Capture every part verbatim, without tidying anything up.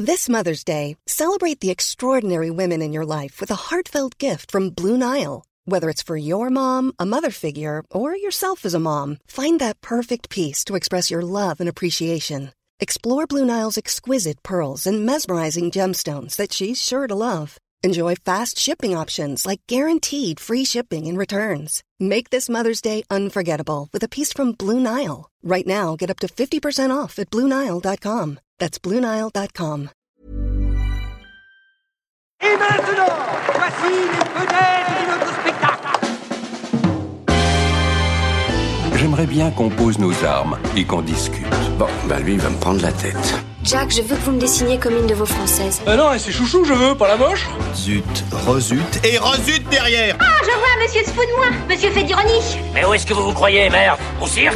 This Mother's Day, celebrate the extraordinary women in your life with a heartfelt gift from Blue Nile. Whether it's for your mom, a mother figure, or yourself as a mom, find that perfect piece to express your love and appreciation. Explore Blue Nile's exquisite pearls and mesmerizing gemstones that she's sure to love. Enjoy fast shipping options like guaranteed free shipping and returns. Make this Mother's Day unforgettable with a piece from Blue Nile. Right now, get up to fifty percent off at blue nile dot com. That's blue nile dot com. Et maintenant, voici les vedettes de notre spectacle. J'aimerais bien qu'on pose nos armes et qu'on discute. Bon, bah lui, il va me prendre la tête. Jack, je veux que vous me dessiniez comme une de vos françaises. Ah non, c'est chouchou, je veux, pas la moche. Zut, rezut et rezut derrière. Ah, je vois, monsieur se fout de moi. Monsieur fait d'ironie. Mais où est-ce que vous vous croyez, merde? Au cirque?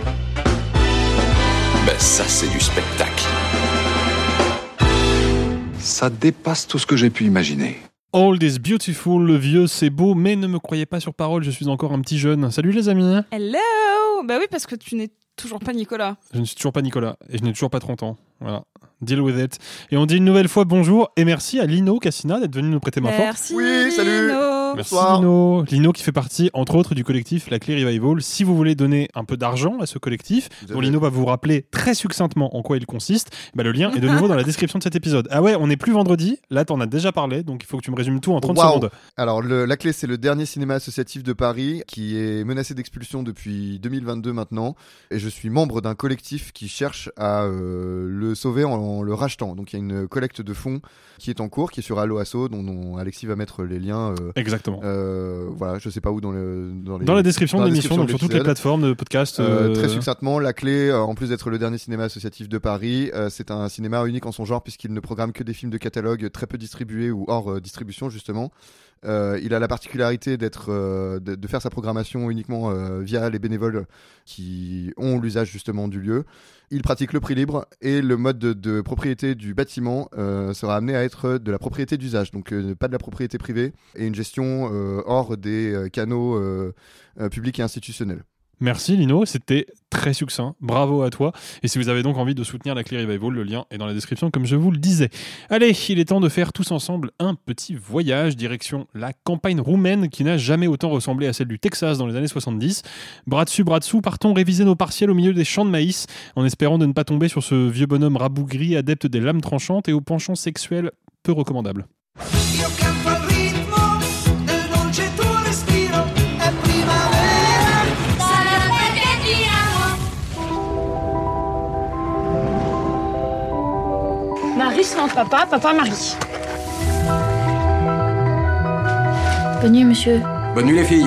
Ben ça, c'est du spectacle. Ça dépasse tout ce que j'ai pu imaginer. Old is beautiful, le vieux c'est beau, mais ne me croyez pas sur parole, je suis encore un petit jeune. Salut les amis. Hello. Bah oui, parce que tu n'es toujours pas Nicolas. Je ne suis toujours pas Nicolas, et je n'ai toujours pas trente ans. Voilà. Deal with it. Et on dit une nouvelle fois bonjour et merci à Lino Cassina d'être venu nous prêter main forte. Merci. Oui, salut. Lino. Merci Lino. Lino qui fait partie, entre autres, du collectif La Clé Revival. Si vous voulez donner un peu d'argent à ce collectif, dont Lino va vous rappeler très succinctement en quoi il consiste, bah le lien est de nouveau dans la description de cet épisode. Ah ouais, on n'est plus vendredi. Là, t'en as déjà parlé, donc il faut que tu me résumes tout en trente wow. secondes. Alors, le, La Clé, c'est le dernier cinéma associatif de Paris qui est menacé d'expulsion depuis deux mille vingt-deux maintenant. Et je suis membre d'un collectif qui cherche à euh, le sauver en, en le rachetant. Donc, il y a une collecte de fonds qui est en cours, qui est sur Allo Asso, dont, dont Alexis va mettre les liens. Euh, Exactement. Euh, voilà, je sais pas où dans, le, dans, les, dans la description dans de la l'émission, donc sur toutes les plateformes de podcast. Euh, euh... Très succinctement, La Clé, euh, en plus d'être le dernier cinéma associatif de Paris, euh, c'est un cinéma unique en son genre puisqu'il ne programme que des films de catalogue très peu distribués ou hors euh, distribution justement. Euh, il a la particularité d'être, euh, de, de faire sa programmation uniquement euh, via les bénévoles qui ont l'usage justement du lieu. Il pratique le prix libre et le mode de, de propriété du bâtiment euh, sera amené à être de la propriété d'usage, donc euh, pas de la propriété privée et une gestion euh, hors des euh, canaux euh, euh, publics et institutionnels. Merci Lino, c'était très succinct, bravo à toi. Et si vous avez donc envie de soutenir La Clé Revival, le lien est dans la description comme je vous le disais. Allez, il est temps de faire tous ensemble un petit voyage direction la campagne roumaine qui n'a jamais autant ressemblé à celle du Texas dans les années soixante-dix. Bras dessus, bras dessous, partons réviser nos partiels au milieu des champs de maïs en espérant de ne pas tomber sur ce vieux bonhomme rabougri adepte des lames tranchantes et aux penchants sexuels peu recommandables. Marie sans papa, papa Marie. Bonne nuit, monsieur. Bonne nuit les filles.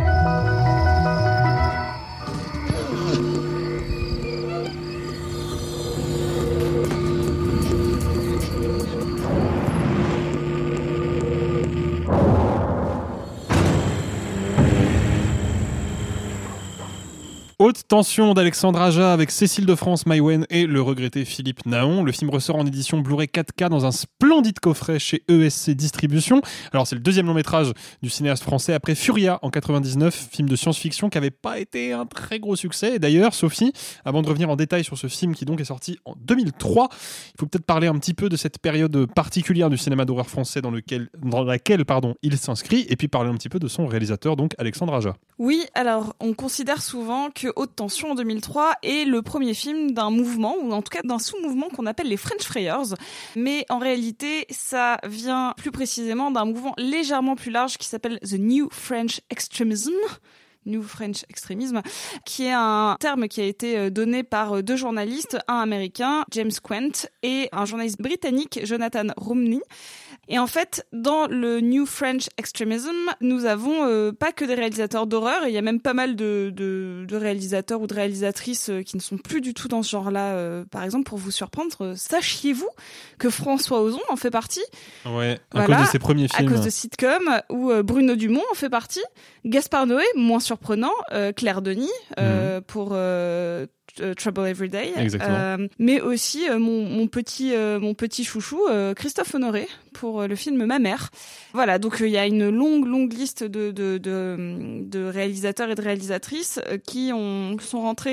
Haute tension d'Alexandre Aja avec Cécile de France, Maïwenn et le regretté Philippe Naon. Le film ressort en édition Blu-ray quatre K dans un splendide coffret chez E S C Distribution. Alors c'est le deuxième long métrage du cinéaste français après Furia en quatre-vingt-dix-neuf, film de science-fiction qui n'avait pas été un très gros succès. Et d'ailleurs, Sophie, avant de revenir en détail sur ce film qui donc est sorti en deux mille trois, il faut peut-être parler un petit peu de cette période particulière du cinéma d'horreur français dans, lequel, dans laquelle pardon, il s'inscrit, et puis parler un petit peu de son réalisateur, donc Alexandre Aja. Oui, alors on considère souvent que Haute Tension en deux mille trois est le premier film d'un mouvement, ou en tout cas d'un sous-mouvement qu'on appelle les French Frayers. Mais en réalité, ça vient plus précisément d'un mouvement légèrement plus large qui s'appelle The New French Extremism. New French Extremism, qui est un terme qui a été donné par deux journalistes, un américain, James Quent, et un journaliste britannique, Jonathan Romney. Et en fait, dans le New French Extremism, nous avons euh, pas que des réalisateurs d'horreur, il y a même pas mal de, de, de réalisateurs ou de réalisatrices euh, qui ne sont plus du tout dans ce genre-là. Euh, par exemple, pour vous surprendre, euh, sachiez-vous que François Ozon en fait partie. Ouais, à voilà, cause de ses premiers films. À cause de sitcom, où euh, Bruno Dumont en fait partie, Gaspard Noé, moins surprenant, euh, Claire Denis, euh, mmh. pour... Euh, Trouble Every Day, euh, mais aussi euh, mon, mon petit euh, mon petit chouchou euh, Christophe Honoré pour euh, le film Ma Mère. Voilà, donc il euh, y a une longue longue liste de de de, de réalisateurs et de réalisatrices euh, qui ont sont rentrés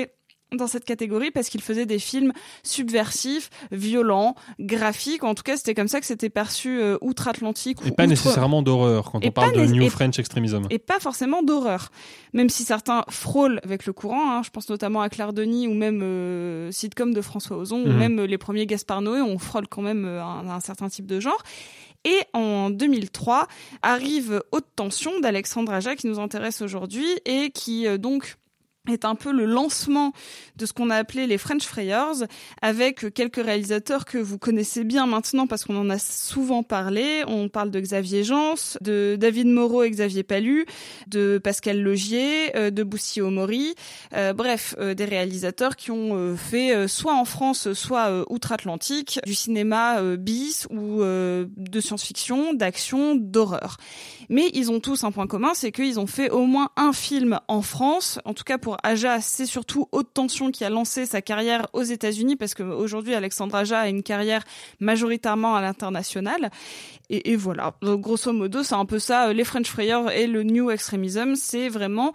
dans cette catégorie parce qu'il faisait des films subversifs, violents, graphiques. En tout cas, c'était comme ça que c'était perçu euh, outre-Atlantique. Et ou pas outre... nécessairement d'horreur quand et on parle de né- New et... French Extremism. Et pas forcément d'horreur. Même si certains frôlent avec le courant, hein, je pense notamment à Claire Denis ou même euh, sitcom de François Ozon mmh. ou même euh, les premiers Gaspard Noé, on frôle quand même euh, un, un certain type de genre. Et en deux mille trois arrive Haute Tension d'Alexandre Aja qui nous intéresse aujourd'hui et qui euh, donc est un peu le lancement de ce qu'on a appelé les French Frayers, avec quelques réalisateurs que vous connaissez bien maintenant parce qu'on en a souvent parlé. On parle de Xavier Jans, de David Moreau et Xavier Palu, de Pascal Logier, de Boussi Omori, euh, bref, euh, des réalisateurs qui ont euh, fait euh, soit en France, soit euh, outre-Atlantique, du cinéma euh, bis ou euh, de science-fiction, d'action, d'horreur. Mais ils ont tous un point commun, c'est qu'ils ont fait au moins un film en France, en tout cas pour Aja, c'est surtout Haute Tension qui a lancé sa carrière aux États-Unis parce qu'aujourd'hui, Alexandre Aja a une carrière majoritairement à l'international. Et, et voilà, donc, grosso modo, c'est un peu ça. Les French Frayers et le New Extremism, c'est vraiment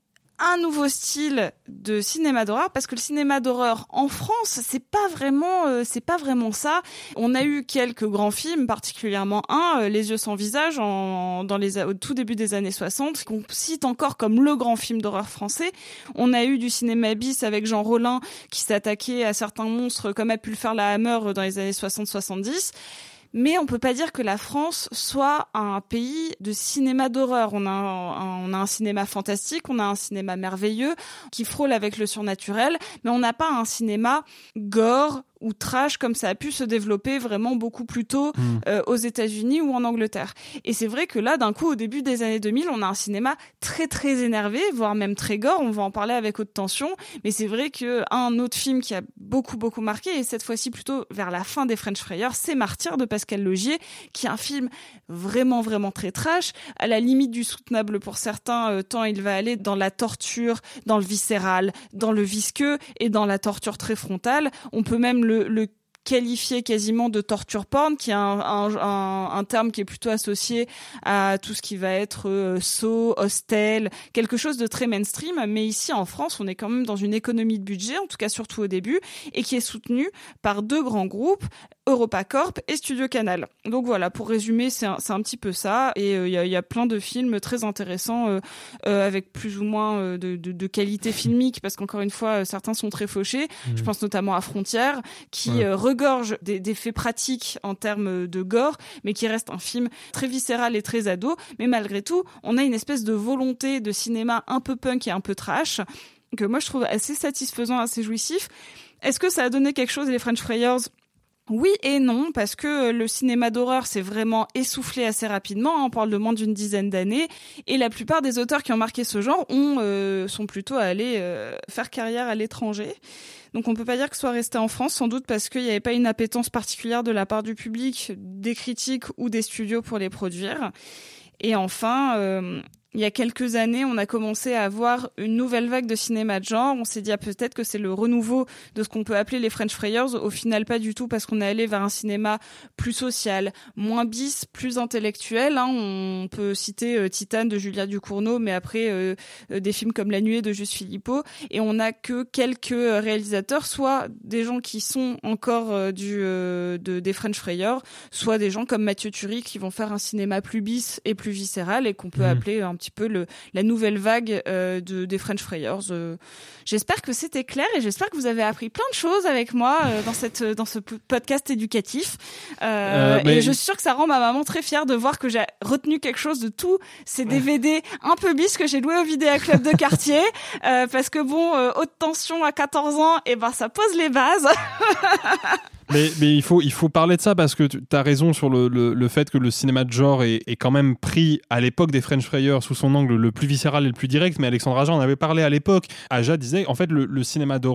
un nouveau style de cinéma d'horreur parce que le cinéma d'horreur en France, c'est pas vraiment euh, c'est pas vraiment ça. On a eu quelques grands films, particulièrement un, euh, Les yeux sans visage en dans les au tout début des années soixante, qu'on cite encore comme le grand film d'horreur français. On a eu du cinéma bis avec Jean Rollin qui s'attaquait à certains monstres comme a pu le faire la Hammer dans les années soixante soixante-dix. Mais on peut pas dire que la France soit un pays de cinéma d'horreur. On a un, on a un cinéma fantastique, on a un cinéma merveilleux qui frôle avec le surnaturel, mais on n'a pas un cinéma gore ou trash comme ça a pu se développer vraiment beaucoup plus tôt mmh. euh, aux États-Unis ou en Angleterre. Et c'est vrai que là, d'un coup, au début des années deux mille, on a un cinéma très très énervé, voire même très gore. On va en parler avec Haute Tension, mais c'est vrai que un autre film qui a beaucoup beaucoup marqué, et cette fois-ci plutôt vers la fin des French Frayers, c'est Martyr de Pascal Logier, qui est un film vraiment vraiment très trash, à la limite du soutenable pour certains, euh, tant il va aller dans la torture, dans le viscéral, dans le visqueux et dans la torture très frontale. On peut même le Le, le qualifié quasiment de torture porn, qui est un, un, un, un terme qui est plutôt associé à tout ce qui va être euh, saut, hostel, quelque chose de très mainstream. Mais ici, en France, on est quand même dans une économie de budget, en tout cas surtout au début, et qui est soutenue par deux grands groupes, EuropaCorp et Studio Canal. Donc voilà, pour résumer, c'est un, c'est un petit peu ça. Et il euh, y, y a plein de films très intéressants euh, euh, avec plus ou moins euh, de, de, de qualité filmique, parce qu'encore une fois, euh, certains sont très fauchés. Mmh. Je pense notamment à Frontières, qui ouais. euh, regorge des, des faits pratiques en termes de gore, mais qui reste un film très viscéral et très ado. Mais malgré tout, on a une espèce de volonté de cinéma un peu punk et un peu trash, que moi je trouve assez satisfaisant, assez jouissif. Est-ce que ça a donné quelque chose, les French Frayers ? Oui et non, parce que le cinéma d'horreur s'est vraiment essoufflé assez rapidement, hein, on parle de moins d'une dizaine d'années, et la plupart des auteurs qui ont marqué ce genre ont, euh, sont plutôt allés euh, faire carrière à l'étranger. Donc on peut pas dire que ce soit resté en France, sans doute parce qu'il n'y avait pas une appétence particulière de la part du public, des critiques ou des studios pour les produire. Et enfin, euh, il y a quelques années, on a commencé à avoir une nouvelle vague de cinéma de genre. On s'est dit ah, peut-être que c'est le renouveau de ce qu'on peut appeler les French Frayers. Au final, pas du tout, parce qu'on est allé vers un cinéma plus social, moins bis, plus intellectuel. Hein. On peut citer euh, Titane de Julia Ducournau, mais après euh, euh, des films comme La Nuée de Juste Philippot. Et on n'a que quelques réalisateurs, soit des gens qui sont encore euh, du euh, de, des French Frayers, soit des gens comme Mathieu Turi qui vont faire un cinéma plus bis et plus viscéral et qu'on peut mmh. appeler un petit peu le, la nouvelle vague euh, de, des French Frayers. Euh, j'espère que c'était clair et j'espère que vous avez appris plein de choses avec moi euh, dans, cette, dans ce podcast éducatif. Euh, euh, mais... Et je suis sûre que ça rend ma maman très fière de voir que j'ai retenu quelque chose de tous ces D V D un peu bis que j'ai loués au Vidéa Club de quartier. euh, parce que bon, euh, Haute Tension à quatorze ans, et ben ça pose les bases. Mais, mais il faut, il faut parler de ça parce que tu as raison sur le, le, le fait que le cinéma de genre est, est quand même pris à l'époque des French Frayers sous son angle le plus viscéral et le plus direct. Mais Alexandre Aja en avait parlé à l'époque. Aja disait en fait le, le cinéma d'horreur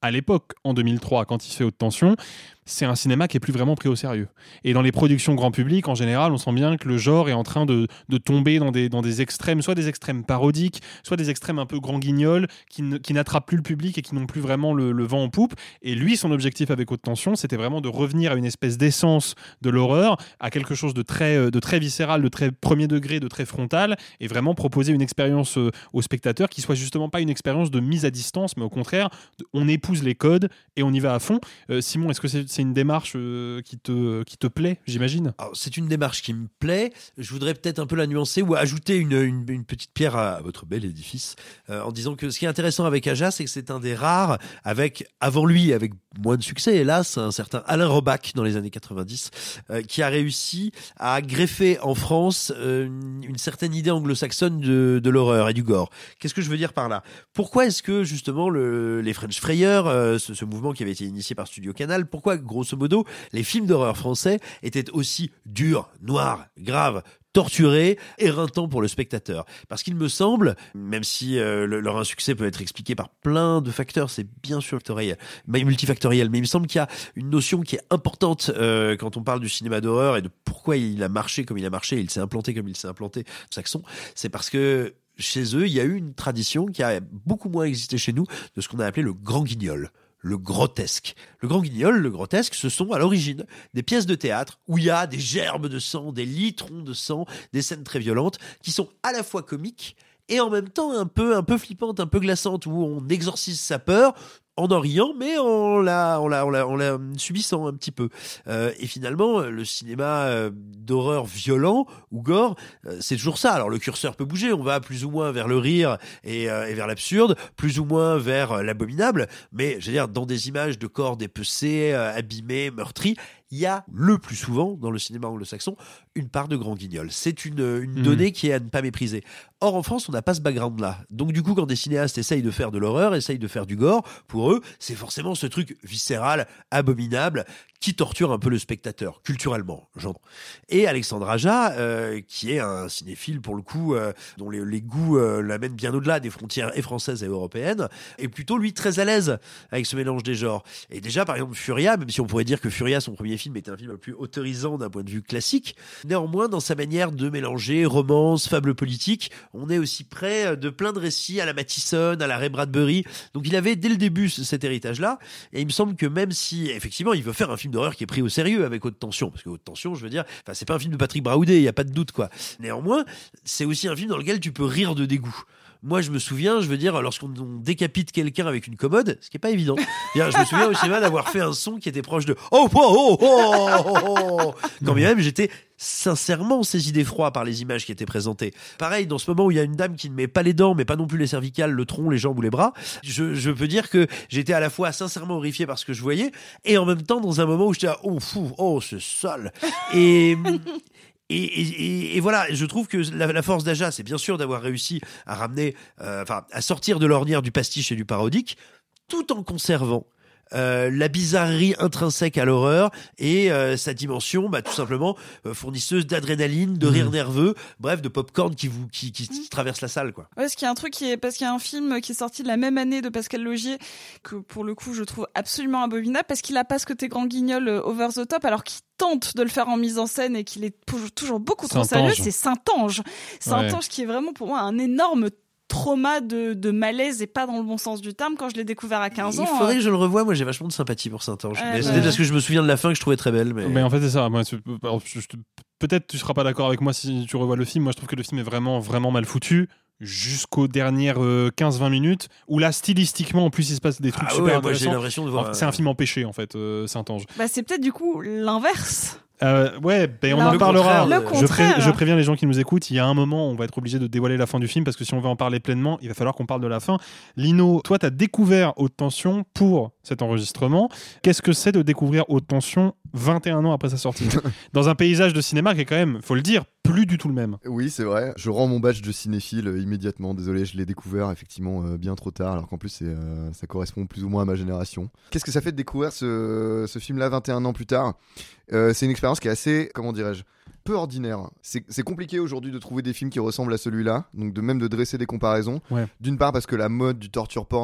à l'époque, en deux mille trois, quand il fait Haute Tension, c'est un cinéma qui est plus vraiment pris au sérieux. Et dans les productions grand public, en général, on sent bien que le genre est en train de, de tomber dans des, dans des extrêmes, soit des extrêmes parodiques, soit des extrêmes un peu grand guignol, qui, ne, qui n'attrapent plus le public et qui n'ont plus vraiment le, le vent en poupe. Et lui, son objectif avec Haute Tension, c'était vraiment de revenir à une espèce d'essence de l'horreur, à quelque chose de très, de très viscéral, de très premier degré, de très frontal, et vraiment proposer une expérience euh, au spectateur qui soit justement pas une expérience de mise à distance, mais au contraire, on épouse les codes et on y va à fond. Euh, Simon, est-ce que c'est c'est une démarche euh, qui, te, qui te plaît, j'imagine ? Alors, c'est une démarche qui me plaît. Je voudrais peut-être un peu la nuancer ou ajouter une, une, une petite pierre à votre bel édifice euh, en disant que ce qui est intéressant avec Aja, c'est que c'est un des rares, avec, avant lui, avec moins de succès, hélas, un certain Alain Robach dans les années quatre-vingt-dix, euh, qui a réussi à greffer en France euh, une, une certaine idée anglo-saxonne de, de l'horreur et du gore. Qu'est-ce que je veux dire par là ? Pourquoi est-ce que justement le, les French Frayeurs, euh, ce, ce mouvement qui avait été initié par Studio Canal, pourquoi grosso modo les films d'horreur français étaient aussi durs, noirs, graves, torturés, éreintants pour le spectateur? Parce qu'il me semble, même si euh, le, leur insuccès peut être expliqué par plein de facteurs, c'est bien sûr multifactoriel, mais il me semble qu'il y a une notion qui est importante euh, quand on parle du cinéma d'horreur et de pourquoi il a marché comme il a marché, il s'est implanté comme il s'est implanté, saxon, c'est parce que chez eux, il y a eu une tradition qui a beaucoup moins existé chez nous, de ce qu'on a appelé le grand guignol. Le grotesque. Le grand guignol, le grotesque, ce sont à l'origine des pièces de théâtre où il y a des gerbes de sang, des litrons de sang, des scènes très violentes qui sont à la fois comiques et en même temps un peu, un peu flippantes, un peu glaçantes, où on exorcise sa peur en en riant, mais en la, en la, en la, en la subissant un petit peu. Euh, et finalement, le cinéma euh, d'horreur violent ou gore, euh, c'est toujours ça. Alors le curseur peut bouger, on va plus ou moins vers le rire et, euh, et vers l'absurde, plus ou moins vers euh, l'abominable, mais je veux dire, dans des images de corps dépecés, euh, abîmés, meurtris, il y a le plus souvent, dans le cinéma anglo-saxon, une part de grand guignol. C'est une, une mmh. donnée qui est à ne pas mépriser. Or, en France, on n'a pas ce background-là. Donc, du coup, quand des cinéastes essayent de faire de l'horreur, essayent de faire du gore, pour eux, c'est forcément ce truc viscéral, abominable, qui torture un peu le spectateur, culturellement, j'entends. Et Alexandre Aja, euh, qui est un cinéphile, pour le coup, euh, dont les, les goûts euh, l'amènent bien au-delà des frontières et françaises et européennes, est plutôt, lui, très à l'aise avec ce mélange des genres. Et déjà, par exemple, Furia, même si on pourrait dire que Furia, son premier film, était un film le plus autorisant d'un point de vue classique, néanmoins, dans sa manière de mélanger romance, fable politique, on est aussi près de plein de récits à la Mathison, à la Ray Bradbury. Donc il avait dès le début cet héritage-là, et il me semble que même si, effectivement, il veut faire un film d'horreur qui est pris au sérieux avec Haute Tension, parce que Haute Tension, je veux dire, enfin, c'est pas un film de Patrick Braoudet, il y a pas de doute, quoi. Néanmoins, c'est aussi un film dans lequel tu peux rire de dégoût. Moi, je me souviens, je veux dire, lorsqu'on décapite quelqu'un avec une commode, ce qui est pas évident. Je me souviens au cinéma d'avoir fait un son qui était proche de oh oh oh oh, oh, oh. Quand bien même j'étais sincèrement saisi d'effroi par les images qui étaient présentées. Pareil, dans ce moment où il y a une dame qui ne met pas les dents, mais pas non plus les cervicales, le tronc, les jambes ou les bras, je, je peux dire que j'étais à la fois sincèrement horrifié par ce que je voyais, et en même temps dans un moment où j'étais là, oh fou, oh c'est sale. Et Et, et, et voilà, je trouve que la, la force d'Aja, c'est bien sûr d'avoir réussi à ramener, euh, enfin, à sortir de l'ornière du pastiche et du parodique, tout en conservant Euh, la bizarrerie intrinsèque à l'horreur et euh, sa dimension, bah, tout simplement euh, fournisseuse d'adrénaline, de rire mmh. nerveux, bref, de popcorn qui vous qui, qui, qui traverse la salle, quoi. Ouais, parce qu'il y a un truc qui est parce qu'il y a un film qui est sorti de la même année de Pascal Laugier que pour le coup je trouve absolument abominable parce qu'il a pas ce côté grand guignol euh, over the top alors qu'il tente de le faire en mise en scène et qu'il est toujours beaucoup trop sérieux. C'est Saint-Ange. Saint-Ange ouais. qui est vraiment pour moi un énorme trauma de, de malaise et pas dans le bon sens du terme quand je l'ai découvert à quinze ans. Il faudrait euh... que je le revoie. Moi, j'ai vachement de sympathie pour Saint-Ange. Euh, mais c'était ouais. parce que je me souviens de la fin que je trouvais très belle. Mais, mais en fait, c'est ça. Moi, je, je, je, peut-être tu seras pas d'accord avec moi si tu revois le film. Moi, je trouve que le film est vraiment, vraiment mal foutu jusqu'aux dernières euh, quinze vingt minutes où là, stylistiquement, en plus, il se passe des trucs ah super ouais, intéressants. Moi, j'ai l'impression de voir... enfin, c'est un film empêché, en fait, euh, Saint-Ange. Bah, c'est peut-être du coup l'inverse. Euh, ouais, ben on non, en parlera. Je, pré- je préviens les gens qui nous écoutent. Il y a un moment où on va être obligé de dévoiler la fin du film parce que si on veut en parler pleinement, il va falloir qu'on parle de la fin. Lino, toi, tu as découvert Haute Tension pour cet enregistrement. Qu'est-ce que c'est de découvrir Haute Tension vingt et un ans après sa sortie dans un paysage de cinéma qui est quand même, faut le dire, plus du tout le même. Oui, c'est vrai. Je rends mon badge de cinéphile euh, immédiatement. Désolé, je l'ai découvert effectivement euh, bien trop tard, alors qu'en plus c'est, euh, ça correspond plus ou moins à ma génération. Qu'est-ce que ça fait de découvrir ce, ce film-là vingt et un ans plus tard ? euh, C'est une expérience qui est assez, comment dirais-je, peu ordinaire. C'est, c'est compliqué aujourd'hui de trouver des films qui ressemblent à celui-là, donc de même de dresser des comparaisons. Ouais. D'une part parce que la mode du torture porn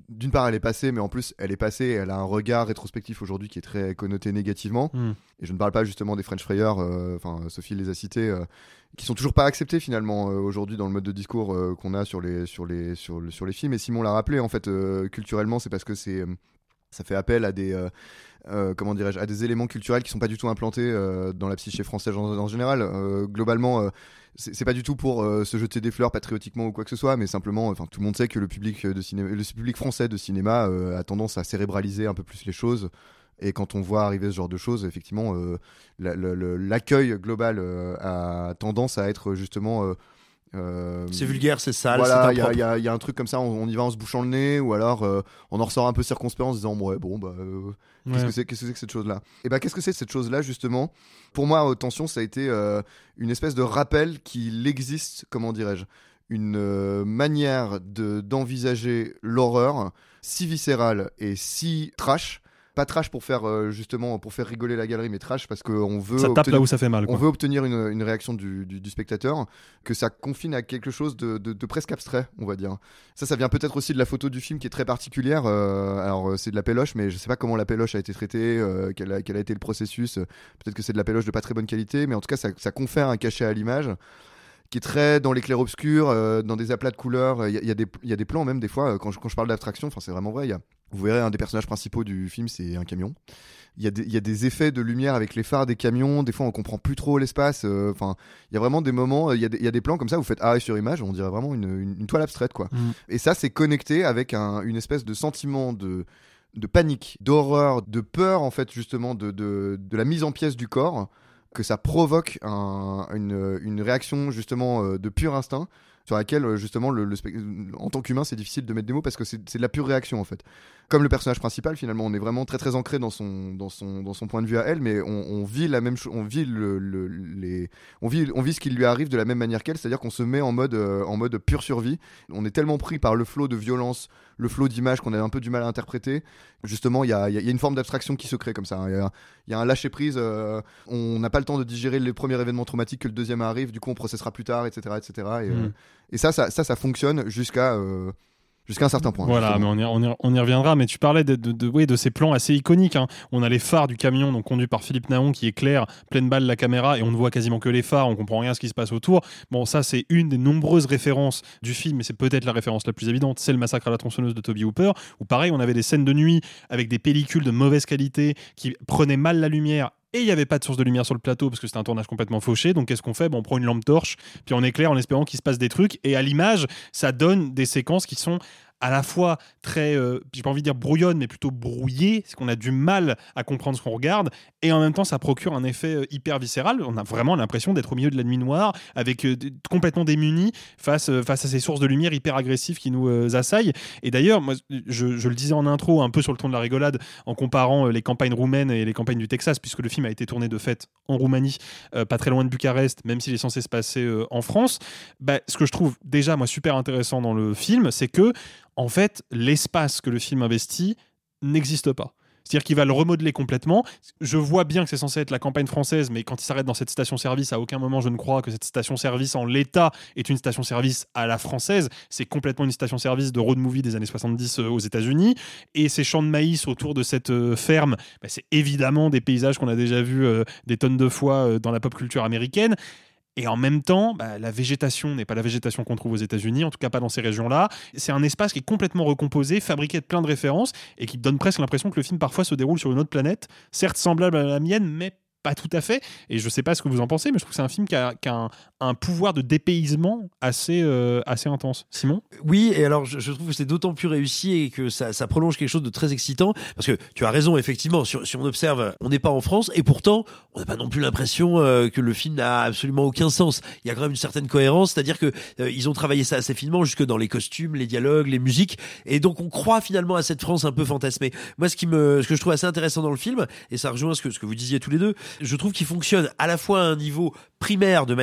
d'une part elle est passée, mais en plus elle est passée et elle a un regard rétrospectif aujourd'hui qui est très connoté négativement. Mm. Et je ne parle pas justement des French Frayeurs, enfin euh, Sophie les a cités, euh, qui sont toujours pas acceptés finalement euh, aujourd'hui dans le mode de discours euh, qu'on a sur les sur les sur le, sur les films. Et Simon l'a rappelé, en fait, euh, culturellement, c'est parce que c'est euh, ça fait appel à des euh, euh, comment dirais-je, à des éléments culturels qui sont pas du tout implantés euh, dans la psyché française en, en général. Euh, globalement, euh, c'est, c'est pas du tout pour euh, se jeter des fleurs patriotiquement ou quoi que ce soit, mais simplement, enfin, tout le monde sait que le public de cinéma, le public français de cinéma euh, a tendance à cérébraliser un peu plus les choses. Et quand on voit arriver ce genre de choses, effectivement, euh, la, la, la, l'accueil global euh, a tendance à être justement... Euh, euh, c'est vulgaire, c'est sale, voilà, c'est il y, y, y a un truc comme ça, on, on y va en se bouchant le nez, ou alors euh, on en ressort un peu circonspect en se disant ouais, bon, bah, euh, ouais. qu'est-ce, que c'est, qu'est-ce que c'est que cette chose-là ? Et bah, qu'est-ce que c'est cette chose-là, justement ? Pour moi, Haute Tension, ça a été euh, une espèce de rappel qu'il existe, comment dirais-je, une euh, manière de, d'envisager l'horreur si viscérale et si trash. Pas trash pour faire euh, justement pour faire rigoler la galerie, mais trash parce qu'on veut ça tape obtenir, là où ça fait mal, quoi. On veut obtenir une, une réaction du, du, du spectateur, que ça confine à quelque chose de, de, de presque abstrait, on va dire. Ça, ça vient peut-être aussi de la photo du film qui est très particulière. Euh, alors c'est de la péloche, mais je sais pas comment la péloche a été traitée, euh, quel, a, quel a été le processus. Peut-être que c'est de la péloche de pas très bonne qualité, mais en tout cas ça, ça confère un cachet à l'image qui est très dans les clairs-obscurs, euh, dans des aplats de couleurs. Il y, y, y a des plans même des fois, quand je, quand je parle d'abstraction, c'est vraiment vrai, il y a vous verrez, un des personnages principaux du film, c'est un camion. Il y a des, il y a des effets de lumière avec les phares des camions. Des fois, on comprend plus trop l'espace. Enfin, euh, il y a vraiment des moments, il y a des, il y a des plans comme ça, vous faites arrêt sur image, on dirait vraiment une, une, une toile abstraite, quoi. Mm. Et ça, c'est connecté avec un, une espèce de sentiment de, de panique, d'horreur, de peur, en fait, justement, de, de, de la mise en pièces du corps, que ça provoque un, une, une réaction, justement, de pur instinct, sur laquelle justement le, le spect... en tant qu'humain c'est difficile de mettre des mots parce que c'est, c'est de la pure réaction en fait. Comme le personnage principal, finalement on est vraiment très très ancré dans son, dans son, dans son point de vue à elle, mais on, on vit la même chose, on vit le, le, les... on vit on vit ce qui lui arrive de la même manière qu'elle, c'est-à-dire qu'on se met en mode euh, en mode pure survie. On est tellement pris par le flot de violence, le flot d'images qu'on a un peu du mal à interpréter. Justement, il y a, y a une forme d'abstraction qui se crée comme ça. Il hein. y, y a un lâcher prise. Euh, on n'a pas le temps de digérer les premiers événements traumatiques que le deuxième arrive. Du coup, on processera plus tard, et cetera, et cetera. Et, mmh. euh, et ça, ça, ça, ça fonctionne jusqu'à. Euh, Jusqu'à un certain point. Voilà, justement. mais on y, on, y, on y reviendra. Mais tu parlais de, de, de, oui, de ces plans assez iconiques. Hein. On a les phares du camion, donc conduit par Philippe Naon, qui éclaire pleine balle la caméra, et on ne voit quasiment que les phares. On comprend rien à ce qui se passe autour. Bon, ça, c'est une des nombreuses références du film, et c'est peut-être la référence la plus évidente. C'est le Massacre à la tronçonneuse de Toby Hooper, où pareil, on avait des scènes de nuit avec des pellicules de mauvaise qualité qui prenaient mal la lumière. Et il n'y avait pas de source de lumière sur le plateau parce que c'était un tournage complètement fauché. Donc qu'est-ce qu'on fait ? Ben, on prend une lampe torche, puis on éclaire en espérant qu'il se passe des trucs. Et à l'image, ça donne des séquences qui sont à la fois très, euh, j'ai pas envie de dire brouillonne, mais plutôt brouillée, c'est qu'on a du mal à comprendre ce qu'on regarde, et en même temps ça procure un effet euh, hyper viscéral. On a vraiment l'impression d'être au milieu de la nuit noire, avec euh, d- complètement démunis face, euh, face à ces sources de lumière hyper agressives qui nous euh, assaillent. Et d'ailleurs, moi, je, je le disais en intro, un peu sur le ton de la rigolade, en comparant euh, les campagnes roumaines et les campagnes du Texas, puisque le film a été tourné de fait en Roumanie, euh, pas très loin de Bucarest, même s'il est censé se passer euh, en France. Bah, ce que je trouve déjà moi super intéressant dans le film, c'est que en fait, l'espace que le film investit n'existe pas. C'est-à-dire qu'il va le remodeler complètement. Je vois bien que c'est censé être la campagne française, mais quand il s'arrête dans cette station-service, à aucun moment je ne crois que cette station-service en l'état est une station-service à la française. C'est complètement une station-service de road movie des années soixante-dix aux États-Unis. Et ces champs de maïs autour de cette euh, ferme, bah, c'est évidemment des paysages qu'on a déjà vus euh, des tonnes de fois euh, dans la pop culture américaine. Et en même temps, bah, la végétation n'est pas la végétation qu'on trouve aux États-Unis, en tout cas pas dans ces régions-là. C'est un espace qui est complètement recomposé, fabriqué de plein de références, et qui donne presque l'impression que le film parfois se déroule sur une autre planète, certes semblable à la mienne, mais pas tout à fait. Et je sais pas ce que vous en pensez, mais je trouve que c'est un film qui a, qui a un, un pouvoir de dépaysement assez, euh, assez intense. Simon ? Oui, et alors je, je trouve que c'est d'autant plus réussi et que ça, ça prolonge quelque chose de très excitant, parce que tu as raison, effectivement, si, si on observe, on n'est pas en France, et pourtant, on n'a pas non plus l'impression euh, que le film n'a absolument aucun sens. Il y a quand même une certaine cohérence, c'est-à-dire que euh, ils ont travaillé ça assez finement, jusque dans les costumes, les dialogues, les musiques, et donc on croit finalement à cette France un peu fantasmée. Moi, ce, qui me, ce que je trouve assez intéressant dans le film, et ça rejoint ce que, ce que vous disiez tous les deux, je trouve qu'il fonctionne à la fois à un niveau primaire de manière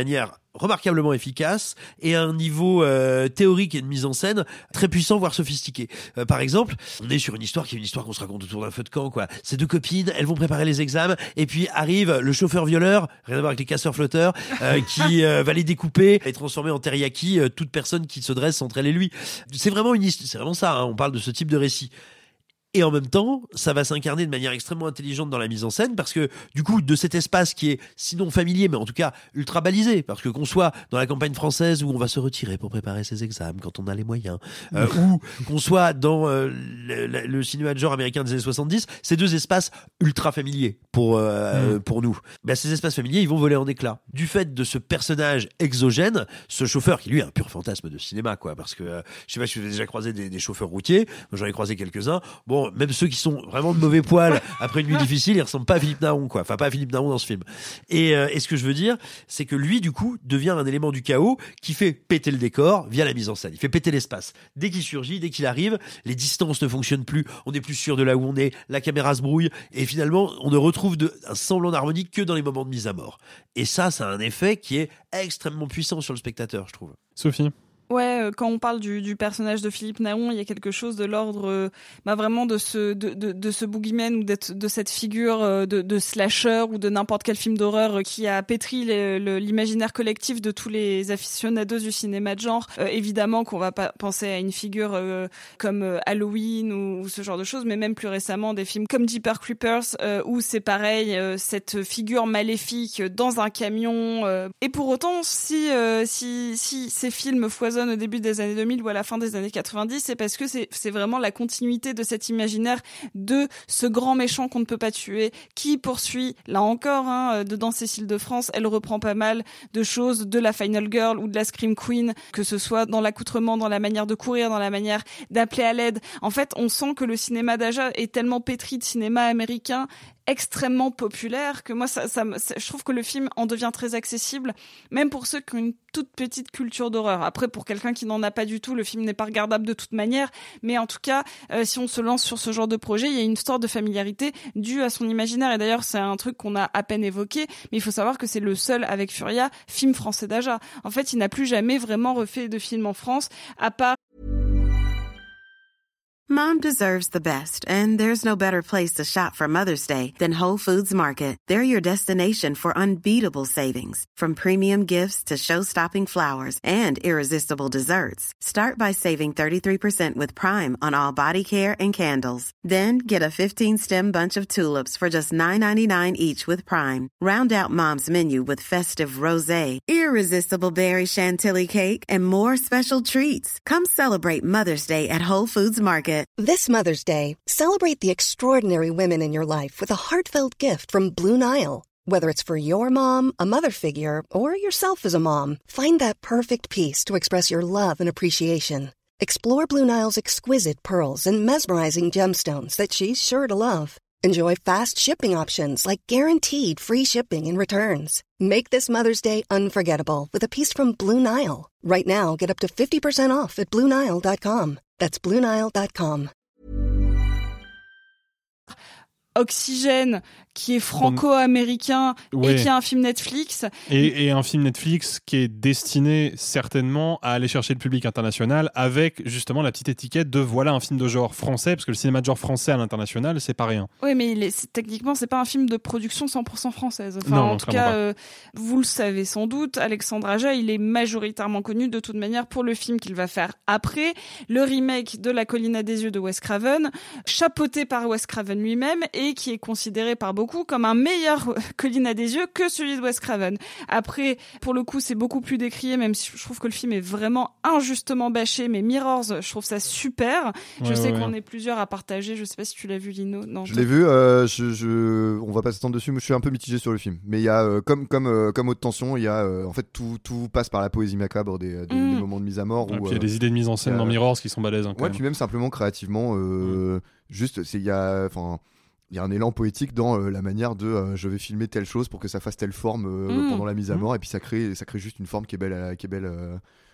remarquablement efficace et un niveau euh, théorique et de mise en scène très puissant, voire sophistiqué. Euh, par exemple, on est sur une histoire qui est une histoire qu'on se raconte autour d'un feu de camp, quoi. Ces deux copines, elles vont préparer les examens et puis arrive le chauffeur violeur, rien à voir avec les casseurs flotteurs, euh, qui euh, va les découper et transformer en teriyaki euh, toute personne qui se dresse entre elle et lui. C'est vraiment une histoire, c'est vraiment ça, hein, on parle de ce type de récit. Et en même temps, ça va s'incarner de manière extrêmement intelligente dans la mise en scène parce que, du coup, de cet espace qui est sinon familier, mais en tout cas ultra balisé, parce que qu'on soit dans la campagne française où on va se retirer pour préparer ses examens quand on a les moyens, euh, ou qu'on soit dans euh, le, le, le cinéma de genre américain des années soixante-dix, ces deux espaces ultra familiers pour, euh, mmh. pour nous. Ben, ces espaces familiers, ils vont voler en éclats. Du fait de ce personnage exogène, ce chauffeur qui, lui, est un pur fantasme de cinéma, quoi, parce que, euh, je sais pas si vous avez déjà croisé des, des chauffeurs routiers, moi, j'en ai croisé quelques-uns. Bon, même ceux qui sont vraiment de mauvais poil après une nuit difficile, ils ressemblent pas à Philippe Naon, quoi. Enfin, pas à Philippe Naon dans ce film. Et, euh, et ce que je veux dire, c'est que lui, du coup, devient un élément du chaos qui fait péter le décor via la mise en scène. Il fait péter l'espace. Dès qu'il surgit, dès qu'il arrive, les distances ne fonctionnent plus. On n'est plus sûr de là où on est. La caméra se brouille. Et finalement, on ne retrouve de, un semblant d'harmonie que dans les moments de mise à mort. Et ça, ça a un effet qui est extrêmement puissant sur le spectateur, je trouve. Sophie? Ouais, quand on parle du, du personnage de Philippe Naon, il y a quelque chose de l'ordre, euh, bah vraiment de ce de, de, de ce boogeyman ou d'être, de cette figure euh, de, de slasher ou de n'importe quel film d'horreur euh, qui a pétri le, le, l'imaginaire collectif de tous les aficionados du cinéma de genre. Euh, évidemment qu'on va pas penser à une figure euh, comme euh, Halloween ou, ou ce genre de choses, mais même plus récemment des films comme Jeepers Creepers euh, où c'est pareil, euh, cette figure maléfique dans un camion. Euh, et pour autant, si euh, si si ces films foisonnent au début des années deux mille ou à la fin des années quatre-vingt-dix, c'est parce que c'est, c'est vraiment la continuité de cet imaginaire de ce grand méchant qu'on ne peut pas tuer, qui poursuit, là encore, hein, dedans Cécile de France, elle reprend pas mal de choses de la Final Girl ou de la Scream Queen, que ce soit dans l'accoutrement, dans la manière de courir, dans la manière d'appeler à l'aide. En fait, on sent que le cinéma d'Aja est tellement pétri de cinéma américain extrêmement populaire que moi ça, ça, ça je trouve que le film en devient très accessible même pour ceux qui ont une toute petite culture d'horreur. Après, pour quelqu'un qui n'en a pas du tout, le film n'est pas regardable de toute manière, mais en tout cas euh, si on se lance sur ce genre de projet, il y a une sorte de familiarité due à son imaginaire. Et d'ailleurs c'est un truc qu'on a à peine évoqué, mais il faut savoir que c'est le seul, avec Furia, film français d'Aja. En fait, il n'a plus jamais vraiment refait de film en France, à part Mom deserves the best, and there's no better place to shop for Mother's Day than Whole Foods Market. They're your destination for unbeatable savings, from premium gifts to show-stopping flowers and irresistible desserts. Start by saving thirty-three percent with Prime on all body care and candles. Then get a fifteen-stem bunch of tulips for just nine ninety-nine each with Prime. Round out Mom's menu with festive rosé, irresistible berry chantilly cake, and more special treats. Come celebrate Mother's Day at Whole Foods Market. This Mother's Day, celebrate the extraordinary women in your life with a heartfelt gift from Blue Nile. Whether it's for your mom, a mother figure, or yourself as a mom, find that perfect piece to express your love and appreciation. Explore Blue Nile's exquisite pearls and mesmerizing gemstones that she's sure to love. Enjoy fast shipping options like guaranteed free shipping and returns. Make this Mother's Day unforgettable with a piece from Blue Nile. Right now, get up to fifty percent off at blue nile dot com. That's blue nile dot com. Oxygène, qui est franco-américain ouais. et qui est un film Netflix. Et, et un film Netflix qui est destiné certainement à aller chercher le public international avec justement la petite étiquette de voilà un film de genre français, parce que le cinéma de genre français à l'international, c'est pas rien. Oui, mais il est, c'est, techniquement, c'est pas un film de production cent pour cent française. Enfin, non, en tout cas, euh, vous le savez sans doute, Alexandre Aja, il est majoritairement connu de toute manière pour le film qu'il va faire après, le remake de La Colline à des yeux de Wes Craven, chapeauté par Wes Craven lui-même, et qui est considéré par beaucoup comme un meilleur Colline à des yeux que celui de Wes Craven. Après, pour le coup, c'est beaucoup plus décrié, même si je trouve que le film est vraiment injustement bâché, mais Mirrors, je trouve ça super. Ouais, je sais ouais, qu'on ouais. est plusieurs à partager, je sais pas si tu l'as vu, Lino. Non, je l'ai vu, euh, je, je... on va pas s'étendre dessus, mais je suis un peu mitigé sur le film. Mais il y a, euh, comme, comme, euh, comme Haute Tension, il y a, euh, en fait, tout, tout passe par la poésie macabre des, des, mmh. des moments de mise à mort. Et où, puis il y a des idées de mise en scène euh, dans Mirrors qui sont balèzes. Hein, ouais, même. Puis même simplement créativement, euh, mmh. juste, il y a, enfin, il y a un élan poétique dans euh, la manière de euh, je vais filmer telle chose pour que ça fasse telle forme euh, mmh. pendant la mise à mort, mmh. et puis ça crée ça crée juste une forme qui est belle à, qui est belle euh,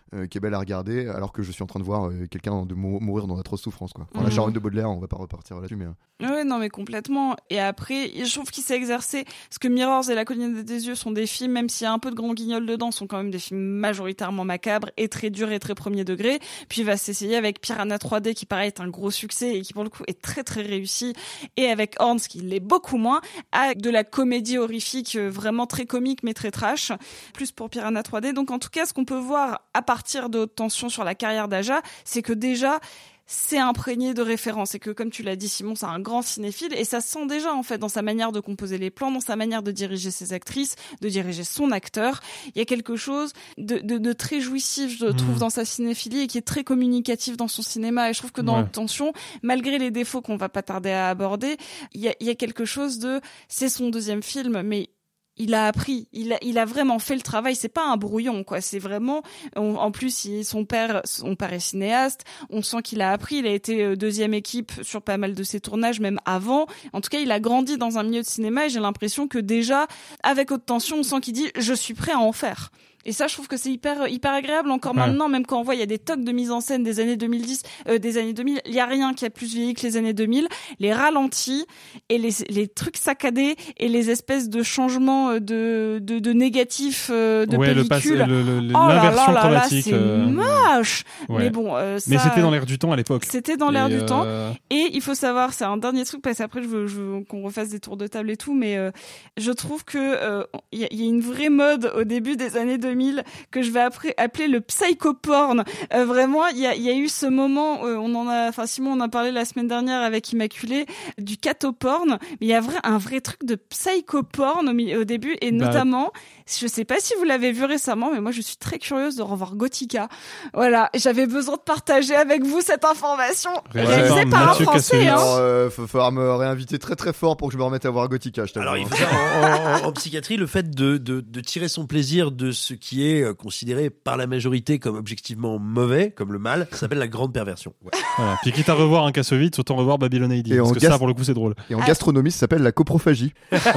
euh, qui est belle à regarder, alors que je suis en train de voir euh, quelqu'un de mou- mourir dans d'atroces souffrances, quoi. Enfin, Mmh. La Charogne de Baudelaire, on va pas repartir là-dessus, mais. euh, Ouais, non, mais complètement. Et après, je trouve qu'il s'est exercé, parce que Mirrors et La Colline des Yeux sont des films, même s'il y a un peu de grand guignol dedans, sont quand même des films majoritairement macabres et très durs et très premier degré. Puis il va s'essayer avec Piranha trois D, qui pareil est un gros succès et qui pour le coup est très très réussi, et avec Horns, qui l'est beaucoup moins, à de la comédie horrifique euh, vraiment très comique mais très trash, plus pour Piranha trois D. Donc en tout cas, ce qu'on peut voir à partir de Haute Tension sur la carrière d'Aja, c'est que déjà, c'est imprégné de références et que, comme tu l'as dit, Simon, c'est un grand cinéphile et ça se sent déjà, en fait, dans sa manière de composer les plans, dans sa manière de diriger ses actrices, de diriger son acteur. Il y a quelque chose de, de, de très jouissif, je trouve, mmh. dans sa cinéphilie et qui est très communicatif dans son cinéma. Et je trouve que dans Ouais. Haute Tension, malgré les défauts qu'on va pas tarder à aborder, il y a, il y a quelque chose de, c'est son deuxième film, mais il a appris, il a, il a vraiment fait le travail. C'est pas un brouillon, quoi. C'est vraiment, on, en plus, il, son père, son père est cinéaste. On sent qu'il a appris. Il a été deuxième équipe sur pas mal de ses tournages, même avant. En tout cas, il a grandi dans un milieu de cinéma et j'ai l'impression que déjà, avec Haute Tension, on sent qu'il dit, je suis prêt à en faire. Et ça, je trouve que c'est hyper, hyper agréable encore Ouais. maintenant, même quand on voit, il y a des tocs de mise en scène des années deux mille dix, euh, des années deux mille. Il y a rien qui a plus vieilli que les années deux mille. Les ralentis et les, les trucs saccadés et les espèces de changements de, de, de négatifs euh, de ouais, pellicule. le pass- le- le- le- Oh là l'inversion là là là, chromatique. c'est euh, moche. ouais. Mais bon, euh, ça. Mais c'était dans l'air du temps à l'époque. C'était dans l'air Et, du euh, temps. Et il faut savoir, c'est un dernier truc parce qu'après je veux, je veux qu'on refasse des tours de table et tout, mais euh, je trouve que euh, il y, a- y a une vraie mode au début des années deux mille que je vais après appeler le psychoporn. Euh, vraiment, il y a, y a eu ce moment, euh, on en a, enfin Simon on en a parlé la semaine dernière avec Immaculée, du catoporn, mais il y a vrai, un vrai truc de psychoporn au, mi- au début et Bah, notamment, je sais pas si vous l'avez vu récemment, mais moi je suis très curieuse de revoir Gothica. Voilà, et j'avais besoin de partager avec vous cette information Réalisé réalisée par par un Mathieu Français. Kassovitz. Hein. Alors, euh, faut falloir me réinviter très très fort pour que je me remette à voir Gothica, je t'avoue. Alors, il faut dire, en, en- en- en psychiatrie, le fait de, de, de tirer son plaisir de ce qui est euh, considéré par la majorité comme objectivement mauvais, comme le mal, ça s'appelle la grande perversion. Ouais. Voilà. Puis quitte à revoir un Kassovitz, autant revoir Babylon A D. Et Parce en que gas- ça, pour le coup, c'est drôle. Et en gastronomie, ça s'appelle la coprophagie.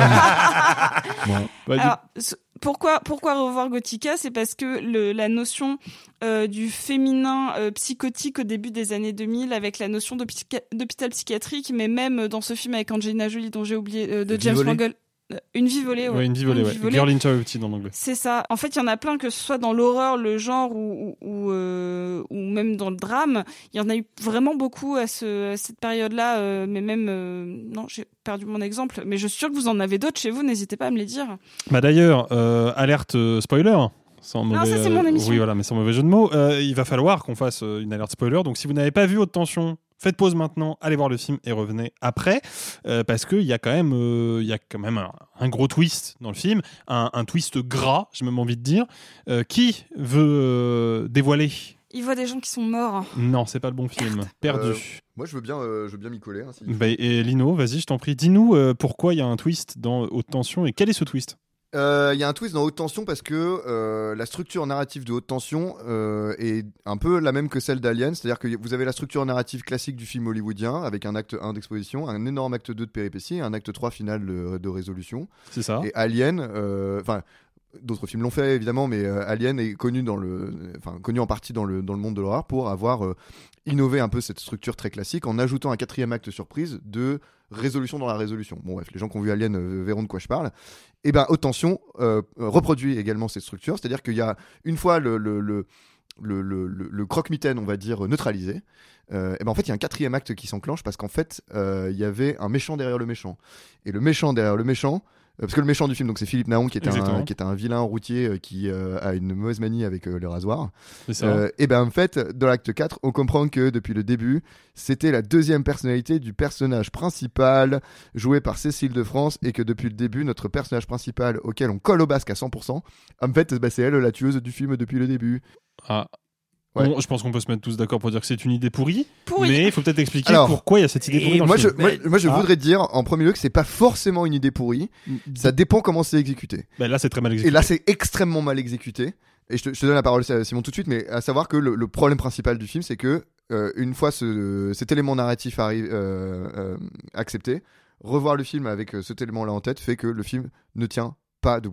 Bon. Bah, du- Alors, ce- pourquoi, pourquoi revoir Gothica? C'est parce que le, la notion euh, du féminin euh, psychotique au début des années deux mille, avec la notion d'hôpica- d'hôpital psychiatrique, mais même dans ce film avec Angelina Jolie dont j'ai oublié, euh, de Vie James volée. Mangold. Euh, Une vie volée, ouais. ouais, une vie volée, ouais. Girl Interrupted en anglais. C'est ça. En fait, il y en a plein, que ce soit dans l'horreur, le genre ou ou, ou, euh, ou même dans le drame. Il y en a eu vraiment beaucoup à, ce, à cette période-là. Euh, mais même euh, non, j'ai perdu mon exemple. Mais je suis sûre que vous en avez d'autres chez vous. N'hésitez pas à me les dire. Bah d'ailleurs, euh, alerte euh, spoiler. Sans Non, mauvais, ça, c'est mon émission. Oui, voilà, mais sans mauvais jeu de mots. Euh, il va falloir qu'on fasse euh, une alerte spoiler. Donc, si vous n'avez pas vu Haute Tension, faites pause maintenant, allez voir le film et revenez après, euh, parce qu'il y a quand même, euh, il y a quand même un, un gros twist dans le film, un, un twist gras, j'ai même envie de dire. Euh, qui veut euh, dévoiler? Il voit des gens qui sont morts. Non, c'est pas le bon film. Perdu. Euh, moi, je veux bien, euh, je veux bien m'y coller. Hein, si- Bah, et Lino, vas-y, je t'en prie, dis-nous euh, pourquoi il y a un twist dans Haute Tension et quel est ce twist? Il euh, y a un twist dans Haute Tension parce que euh, la structure narrative de Haute Tension euh, est un peu la même que celle d'Alien, c'est-à-dire que vous avez la structure narrative classique du film hollywoodien avec un acte un d'exposition, un énorme acte deux de péripéties et un acte trois final de, de résolution. C'est ça. Et Alien, enfin... Euh, d'autres films l'ont fait évidemment, mais euh, Alien est connu dans le, enfin connu en partie dans le dans le monde de l'horreur pour avoir euh, innové un peu cette structure très classique en ajoutant un quatrième acte surprise de résolution dans la résolution. Bon bref, les gens qui ont vu Alien euh, verront de quoi je parle. Et ben Haute Tension euh, reproduit également cette structure, c'est-à-dire qu'il y a une fois le le le le, le, le, le croque-mitaine, on va dire, neutralisé. Euh, et ben en fait, il y a un quatrième acte qui s'enclenche parce qu'en fait, euh, il y avait un méchant derrière le méchant. Et le méchant derrière le méchant, parce que le méchant du film, donc c'est Philippe Naon, qui est, un, qui est un vilain routier euh, qui euh, a une mauvaise manie avec euh, le rasoir. Euh, et ben en fait, dans l'acte quatre, on comprend que depuis le début, c'était la deuxième personnalité du personnage principal, joué par Cécile de France, et que depuis le début, notre personnage principal, auquel on colle au basque à cent pour cent, en fait, bah, c'est elle la tueuse du film depuis le début. Ah. Ouais. Bon, je pense qu'on peut se mettre tous d'accord pour dire que c'est une idée pourrie, pourrie. mais il faut peut-être expliquer Alors, pourquoi il y a cette idée pourrie dans moi, le je, film. moi, moi, je ah. voudrais dire en premier lieu que c'est pas forcément une idée pourrie, ça dépend comment c'est exécuté. Ben là, c'est très mal exécuté. Et là, c'est extrêmement mal exécuté. Et je te, je te donne la parole, Simon, tout de suite, mais à savoir que le, le problème principal du film, c'est que euh, une fois ce, cet élément narratif arrive, euh, euh, accepté, revoir le film avec cet élément-là en tête fait que le film ne tient pas debout.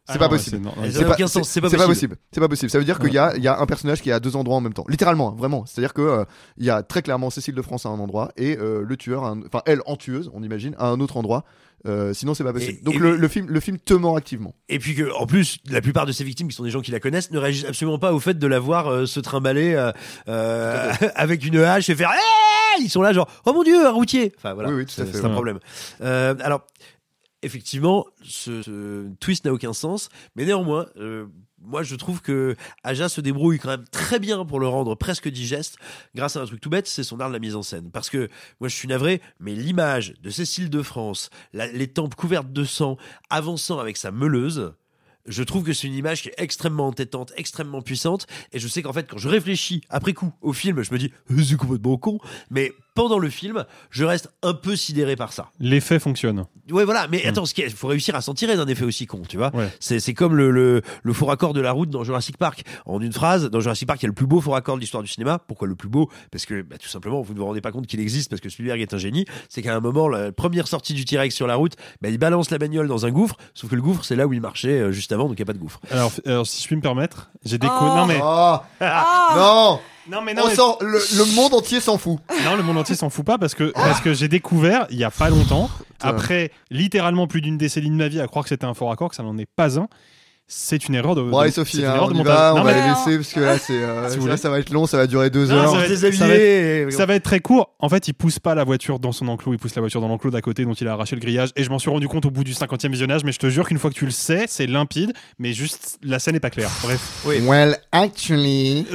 C'est Ah pas non, possible. c'est- non, Ça C'est n'a pas, aucun sens, c'est- c'est pas c'est pas possible. possible. C'est pas possible. Ça veut dire qu'il y a, il y a un personnage qui est à deux endroits en même temps. Littéralement, hein, vraiment. C'est-à-dire que euh, il y a très clairement Cécile de France à un endroit et euh, le tueur, à un- enfin elle en tueuse, on imagine, à un autre endroit. Euh, sinon, c'est pas possible. Et- Donc et le, oui. le film, le film te ment activement. Et puis que, en plus, la plupart de ces victimes, qui sont des gens qui la connaissent, ne réagissent absolument pas au fait de la voir euh, se trimballer euh, euh, avec une hache et faire hey, ils sont là genre oh mon dieu un routier. Enfin voilà, Oui, oui, tout à c'est, fait, c'est un ouais. problème. Euh, alors effectivement, ce, ce twist n'a aucun sens, mais néanmoins. Euh, Moi, je trouve que Aja se débrouille quand même très bien pour le rendre presque digeste, grâce à un truc tout bête, c'est son art de la mise en scène. Parce que moi, je suis navré, mais l'image de Cécile de France, la- les tempes couvertes de sang, avançant avec sa meuleuse. Je trouve que c'est une image qui est extrêmement entêtante, extrêmement puissante, et je sais qu'en fait, quand je réfléchis après coup au film, je me dis eh, c'est complètement con, mais pendant le film, je reste un peu sidéré par ça. L'effet fonctionne. Ouais, voilà, mais Mm. attends, il faut réussir à s'en tirer d'un effet aussi con, tu vois. Ouais. C'est, c'est comme le, le, le faux raccord de la route dans Jurassic Park. En une phrase, dans Jurassic Park, il y a le plus beau faux raccord de l'histoire du cinéma. Pourquoi le plus beau ? Parce que, bah, tout simplement, vous ne vous rendez pas compte qu'il existe parce que Spielberg est un génie. C'est qu'à un moment, la première sortie du T-Rex sur la route, bah, il balance la bagnole dans un gouffre, sauf que le gouffre, c'est là où il marchait euh, juste avant, donc il n'y a pas de gouffre. Alors, f- alors, si je puis me permettre, j'ai des Oh. co- non mais Oh Ah non, non mais on s'en- le, le monde entier s'en fout. non, le monde entier s'en fout pas parce que parce que j'ai découvert il y a pas longtemps, après littéralement plus d'une décennie de ma vie à croire que c'était un faux raccord, que ça n'en est pas un. C'est une erreur de. Bon de- allez c'est Sophie, une hein, erreur on de y montage. va, on Non, va mais- les laisser parce que là c'est euh, Si vous là, voulez. ça va être long, ça va durer deux Non, heures. ça va être- Déshabillé. ça va être- Ça va être très court. En fait, il pousse pas la voiture dans son enclos, il pousse la voiture dans l'enclos d'à côté dont il a arraché le grillage. Et je m'en suis rendu compte au bout du cinquantième visionnage, mais je te jure qu'une fois que tu le sais, c'est limpide, mais juste la scène est pas claire. Bref. Oui. Well, actually,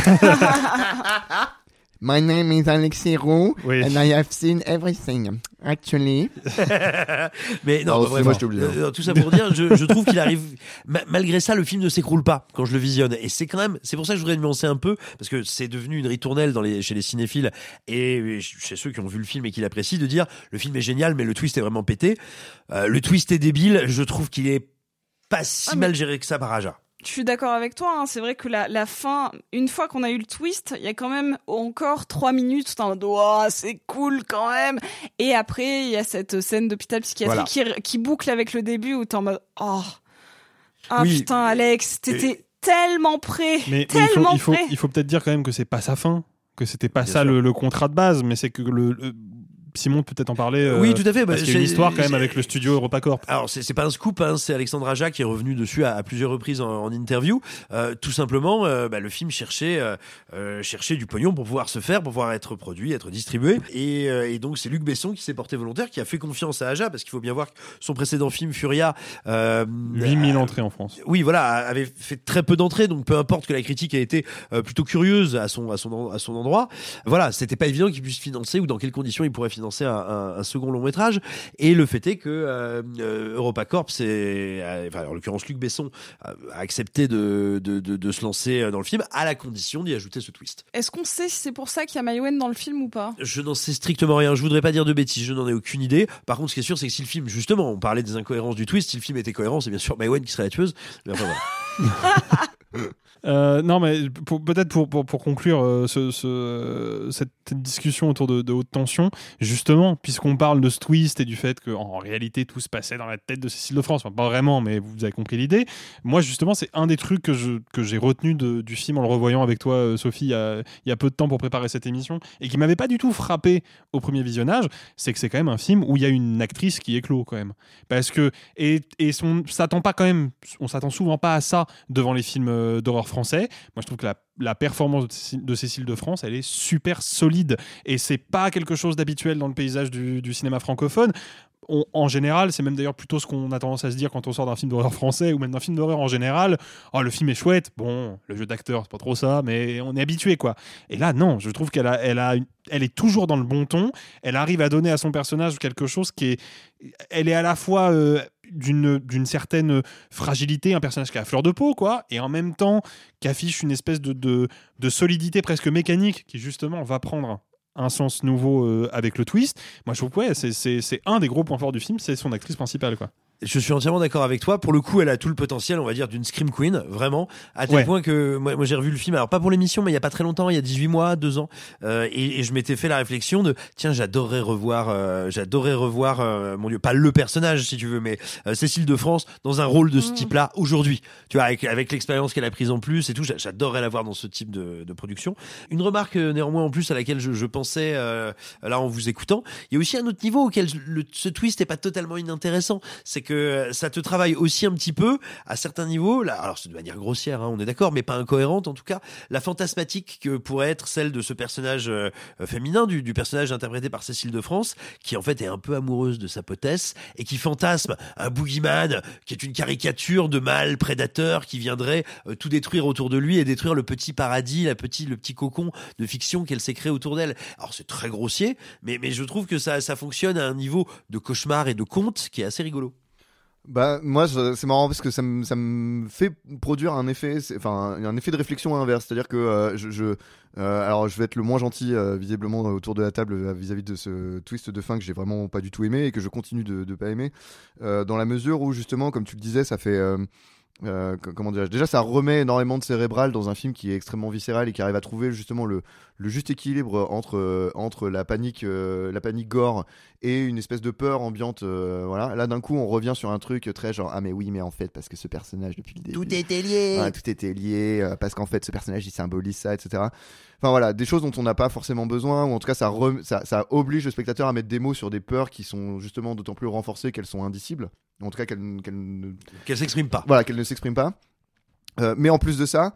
my name is Alexis Roux Oui. and I have seen everything. Actually, Mais non, Ah, bah, excuse-moi, vraiment, je t'ai oublié. euh, tout ça pour dire, je, je trouve qu'il arrive. ma- malgré ça, le film ne s'écroule pas quand je le visionne. Et c'est quand même, c'est pour ça que je voudrais nuancer un peu, parce que c'est devenu une ritournelle dans les, chez les cinéphiles et chez ceux qui ont vu le film et qui l'apprécient, de dire le film est génial, mais le twist est vraiment pété. Euh, le twist est débile. Je trouve qu'il est pas si Ah, mais- mal géré que ça par Aja. Je suis d'accord avec toi, hein. C'est vrai que la, la fin, une fois qu'on a eu le twist, il y a quand même encore trois minutes où t'es en mode oh, c'est cool quand même. Et après, il y a cette scène d'hôpital psychiatrique Voilà. qui, qui boucle avec le début où t'es en mode oh, ah Oui. putain Alex, t'étais tellement prêt, Mais, mais il faut, tellement il faut, prêt. il faut peut-être dire quand même que c'est pas sa fin, que c'était pas Bien ça sûr. le, le contrat de base, mais c'est que le, le- Simon peut peut-être en parler. euh, Oui, tout à fait. Parce Bah, qu'il y a une j'ai- histoire quand même j'ai- avec le studio EuropaCorp. Alors c'est, c'est pas un scoop, hein, c'est Alexandre Aja qui est revenu dessus à, à plusieurs reprises en, en interview. Euh, tout simplement, euh, bah, le film cherchait, euh, euh, cherchait du pognon pour pouvoir se faire, pour pouvoir être produit, être distribué. Et, euh, et donc c'est Luc Besson qui s'est porté volontaire, qui a fait confiance à Aja, parce qu'il faut bien voir que son précédent film Furia, euh, huit mille euh, entrées en France. oui, voilà, avait fait très peu d'entrées, donc peu importe que la critique ait été euh, plutôt curieuse à son à son en- à son endroit. Voilà, c'était pas évident qu'il puisse financer ou dans quelles conditions il pourrait financer un, un, un second long métrage. Et le fait est que euh, euh, EuropaCorp, c'est, euh, enfin, en l'occurrence Luc Besson, a, a accepté de, de de de se lancer dans le film à la condition d'y ajouter ce twist. Est-ce qu'on sait si c'est pour ça qu'il y a Maïwen dans le film ou pas? Je n'en sais strictement rien. Je voudrais pas dire de bêtises. Je n'en ai aucune idée. Par contre, ce qui est sûr, c'est que si le film, justement, on parlait des incohérences du twist, si le film était cohérent, c'est bien sûr Maïwen qui serait la tueuse. Mais enfin, voilà. Euh, non, mais pour- peut-être pour, pour, pour conclure euh, ce, ce- cette discussion autour de, de haute tension, justement, puisqu'on parle de ce twist et du fait qu'en réalité tout se passait dans la tête de Cécile de France, enfin, pas vraiment, mais vous avez compris l'idée. Moi, justement, c'est un des trucs que, je, que j'ai retenu de, du film en le revoyant avec toi, euh, Sophie, il y, a, il y a peu de temps pour préparer cette émission, et qui m'avait pas du tout frappé au premier visionnage, c'est que c'est quand même un film où il y a une actrice qui éclot quand même. Parce que, et, et on s'attend pas quand même, on s'attend souvent pas à ça devant les films euh, d'horreur français. Moi, je trouve que la, la performance de Cécile, de Cécile de France, elle est super solide. Et c'est pas quelque chose d'habituel dans le paysage du, du cinéma francophone. On, en général, c'est même d'ailleurs plutôt ce qu'on a tendance à se dire quand on sort d'un film d'horreur français ou même d'un film d'horreur en général. Oh, le film est chouette. Bon, le jeu d'acteur, c'est pas trop ça, mais on est habitué, quoi. Et là, non, je trouve qu'elle a, elle a une, elle est toujours dans le bon ton. Elle arrive à donner à son personnage quelque chose qui est, elle est à la fois euh, d'une, d'une certaine fragilité, un personnage qui a fleur de peau, quoi, et en même temps qui affiche une espèce de, de, de solidité presque mécanique qui justement va prendre un sens nouveau euh, avec le twist. Moi, je trouve que ouais, c'est, c'est, c'est un des gros points forts du film, c'est son actrice principale, quoi. Je suis entièrement d'accord avec toi. Pour le coup, elle a tout le potentiel, on va dire, d'une scream queen, vraiment. À tel Ouais. point que moi, moi, j'ai revu le film, alors pas pour l'émission, mais il y a pas très longtemps, il y a dix-huit mois, deux ans, euh, et, et je m'étais fait la réflexion de, tiens, j'adorerais revoir, euh, j'adorerais revoir, euh, mon Dieu, pas le personnage, si tu veux, mais euh, Cécile de France dans un rôle de ce Mmh. type-là aujourd'hui. Tu vois, avec, avec l'expérience qu'elle a prise en plus et tout, j'a- j'adorerais la voir dans ce type de, de production. Une remarque euh, néanmoins en plus à laquelle je, je pensais euh, là en vous écoutant, il y a aussi un autre niveau auquel le, ce twist est pas totalement inintéressant, c'est que euh, ça te travaille aussi un petit peu à certains niveaux, là, alors c'est de manière grossière, hein, on est d'accord, mais pas incohérente en tout cas, la fantasmatique que pourrait être celle de ce personnage euh, féminin, du, du personnage interprété par Cécile de France, qui en fait est un peu amoureuse de sa potesse et qui fantasme un boogeyman qui est une caricature de mâle prédateur qui viendrait euh, tout détruire autour de lui et détruire le petit paradis, la petit, le petit cocon de fiction qu'elle s'est créé autour d'elle. Alors c'est très grossier, mais, mais je trouve que ça, ça fonctionne à un niveau de cauchemar et de conte qui est assez rigolo. Bah moi je- c'est marrant parce que ça me ça me fait produire un effet c'est- enfin un effet de réflexion inverse, c'est-à-dire que euh, je, je euh, alors je vais être le moins gentil euh, visiblement autour de la table euh, vis-à-vis de ce twist de fin que j'ai vraiment pas du tout aimé et que je continue de, de pas aimer euh, dans la mesure où justement comme tu le disais ça fait euh, Euh, c- comment dirais-je, déjà ça remet énormément de cérébral dans un film qui est extrêmement viscéral et qui arrive à trouver justement le, le juste équilibre entre, euh, entre la panique euh, la panique gore et une espèce de peur ambiante, euh, voilà. Là d'un coup on revient sur un truc très genre ah mais oui mais en fait parce que ce personnage depuis le début Tout était lié. voilà, tout était lié euh, parce qu'en fait ce personnage il symbolise ça, etc. Enfin voilà, des choses dont on n'a pas forcément besoin, ou en tout cas ça, rem- ça, ça oblige le spectateur à mettre des mots sur des peurs qui sont justement d'autant plus renforcées qu'elles sont indicibles, ou en tout cas qu'elles, qu'elles ne Qu'elle s'exprime pas. voilà, qu'elles ne s'expriment pas. Euh, mais en plus de ça,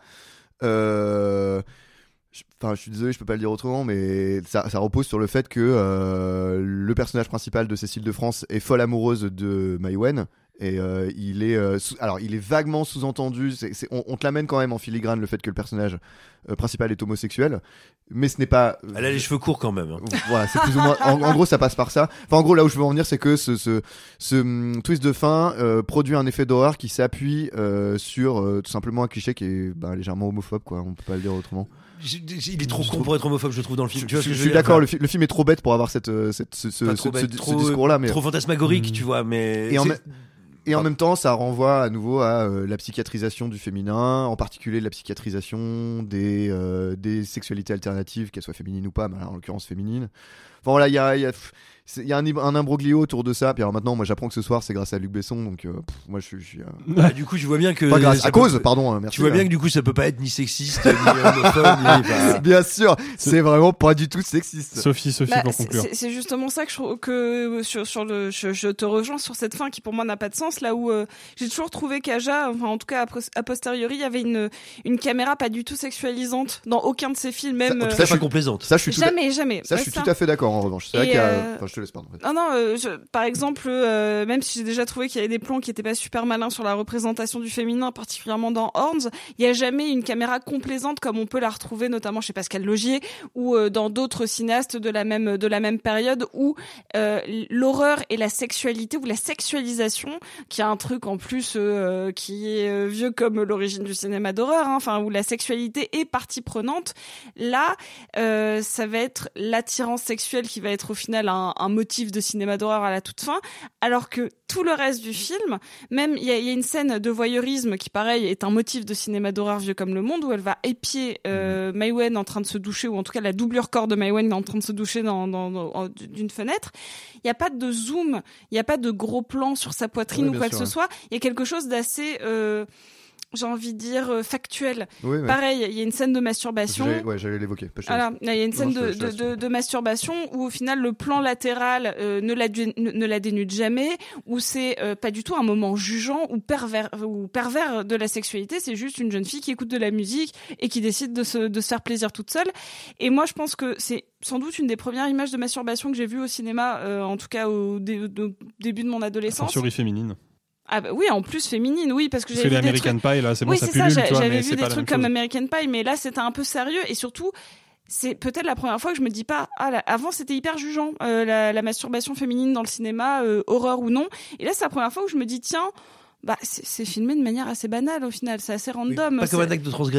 euh, je, enfin, je suis désolé, je peux pas le dire autrement, mais ça, ça repose sur le fait que euh, le personnage principal de Cécile de France est folle amoureuse de Maïwenn. Et euh, il est, euh, sous- alors il est vaguement sous-entendu. C'est, c'est- on, on te l'amène quand même en filigrane le fait que le personnage euh, principal est homosexuel, mais ce n'est pas. euh, Elle a les cheveux courts quand même. Hein. Voilà, c'est plus ou moins. En, en gros, ça passe par ça. Enfin, en gros, là où je veux en venir, c'est que ce, ce, ce hum, twist de fin euh, produit un effet d'horreur qui s'appuie euh, sur euh, tout simplement un cliché qui est bah, légèrement homophobe, quoi. On peut pas le dire autrement. Il est trop con pour être homophobe, je trouve, dans le film. Tu vois ce je que je suis veux dire, d'accord, enfin, le, fi- le film est trop bête pour avoir cette, euh, cette, ce, ce, pas ce, trop ce- bête, ce trop- discours-là, mais trop fantasmagorique, tu vois. Mais et en, c'est- même- et en même temps, ça renvoie à nouveau à euh, la psychiatrisation du féminin, en particulier la psychiatrisation des, euh, des sexualités alternatives, qu'elles soient féminines ou pas, mais en l'occurrence féminines. Enfin voilà, il y a, il y a, pff, c'est- il y a un, un imbroglio autour de ça. Puis alors maintenant, moi j'apprends que ce soir c'est grâce à Luc Besson, donc euh, pff, moi je suis. je suis, euh, Bah, du coup, tu vois bien que. Pas grâce, ça à peut- cause, pardon, euh, merci. Tu vois bien hein. que du coup, ça peut pas être ni sexiste, ni homophobe, ni. enfin, Bien sûr, c'est vraiment pas du tout sexiste. Sophie, Sophie, Bah, pour c'est- conclure. c'est c'est justement ça que je trouve que sur, sur le, je, je te rejoins sur cette fin qui pour moi n'a pas de sens. Là où euh, j'ai toujours trouvé qu'Aja, enfin en tout cas a, pos- a posteriori, il y avait une une caméra pas du tout sexualisante dans aucun de ses films, même. Ça, euh, ça, je suis complaisante. Ça, je suis tout à- jamais, jamais. Ça, Ouais, je suis ça. tout à fait d'accord en revanche. C'est vrai Et, qu'il y a. euh, Enfin, je te laisse, pardon. en fait. Non, non, euh, je- par exemple, euh, même si j'ai déjà trouvé qu'il y avait des plans qui étaient pas super malins sur la représentation du féminin, particulièrement dans Horns, il y a jamais une caméra complaisante comme on peut la retrouver notamment chez Pascal Logier ou euh, dans d'autres cinéastes de la même de la même période où euh, l'horreur et la sexualité ou la sexualisation, qui a un truc en plus euh, qui est euh, vieux comme l'origine du cinéma d'horreur, hein, enfin où la sexualité est partie prenante. Là, euh, ça va être l'attirance sexuelle qui va être au final un, un motif de cinéma d'horreur à la toute fin, alors que tout le reste du film, même il y a, y a une scène de voyeurisme qui pareil est un motif de cinéma d'horreur vieux comme le monde, où elle va épier euh, Maïwenn en train de se doucher, ou en tout cas la doublure corps de Maïwenn en train de se doucher dans, dans, dans d'une fenêtre. Il y a pas de zoom, il y a pas de gros plan sur sa poitrine Oui, ou bien quoi sûr, que ouais. ce soit. Il y a quelque chose d'assez euh, j'ai envie de dire euh, factuel. Oui, ouais. Pareil, il y a une scène de masturbation. J'allais- Ouais, j'allais l'évoquer. Pas- je te Voilà, laisse. il y a une Non, scène je te- de, je te de, laisse. de, de masturbation où au final le plan latéral euh, ne, la, dé- ne, ne la dénude jamais, où c'est euh, pas du tout un moment jugeant ou pervers, ou pervers de la sexualité, c'est juste une jeune fille qui écoute de la musique et qui décide de se, de se faire plaisir toute seule. Et moi je pense que c'est sans doute une des premières images de masturbation que j'ai vues au cinéma, euh, en tout cas au dé- de- début de mon adolescence. Fortiori féminine. Ah bah oui, en plus féminine, oui, parce que Parce j'avais que vu les des American trucs... Pie, là, c'est bon, oui, ça c'est pullule, ça, tu vois, j'avais mais vu c'est des pas la trucs même comme chose. American Pie, mais là c'était un peu sérieux, et surtout c'est peut-être la première fois que je me dis pas ah là, avant c'était hyper jugeant euh, la, la masturbation féminine dans le cinéma, euh, horreur ou non, et là c'est la première fois où je me dis tiens, bah c'est, c'est filmé de manière assez banale au final, c'est assez random. Pas comme c'est... un acte de transgression.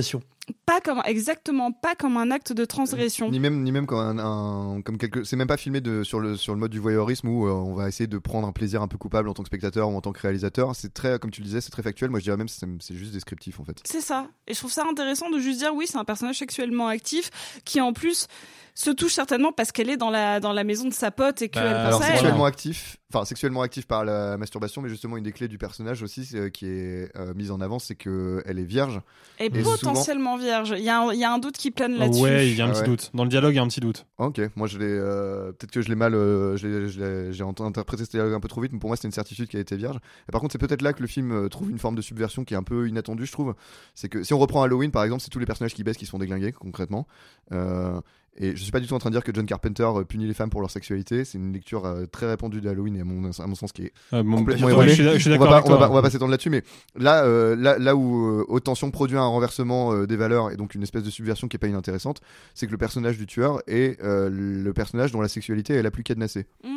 pas comme exactement pas comme un acte de transgression. Ni même ni même comme un, un comme quelque c'est même pas filmé de sur le sur le mode du voyeurisme où euh, on va essayer de prendre un plaisir un peu coupable en tant que spectateur ou en tant que réalisateur. C'est très comme tu le disais, c'est très factuel. Moi je dirais même c'est, c'est juste descriptif en fait. C'est ça. Et je trouve ça intéressant de juste dire oui, c'est un personnage sexuellement actif qui en plus se touche certainement parce qu'elle est dans la dans la maison de sa pote et qu'elle bah, pense alors à elle. sexuellement actif, enfin sexuellement actif par la masturbation, mais justement une des clés du personnage aussi euh, qui est euh, mise en avant, c'est que elle est vierge et, et potentiellement souvent... vierge. Il y a un, il y a un doute qui plane là-dessus. Ouais, il y a un ah petit ouais. doute. Dans le dialogue, il y a un petit doute. Ok, moi je l'ai euh, peut-être que je l'ai mal, euh, je l'ai, je l'ai, j'ai interprété ce dialogue un peu trop vite, mais pour moi c'était une certitude qu'elle était vierge. Et par contre, c'est peut-être là que le film euh, trouve une forme de subversion qui est un peu inattendue, je trouve. C'est que si on reprend Halloween par exemple, c'est tous les personnages qui baissent qui se font déglinguer concrètement. Euh, Et je suis pas du tout en train de dire que John Carpenter punit les femmes pour leur sexualité. C'est une lecture euh, très répandue d'Halloween et à mon, à mon sens qui est euh, bon, complètement erronée. erronée. Je suis on d'accord va avec pas, toi. on va pas, on va pas s'étendre là-dessus, mais là, euh, là, là où euh, Haute Tension produit un renversement euh, des valeurs et donc une espèce de subversion qui est pas inintéressante, c'est que le personnage du tueur est euh, le personnage dont la sexualité est la plus cadenassée. Mmh.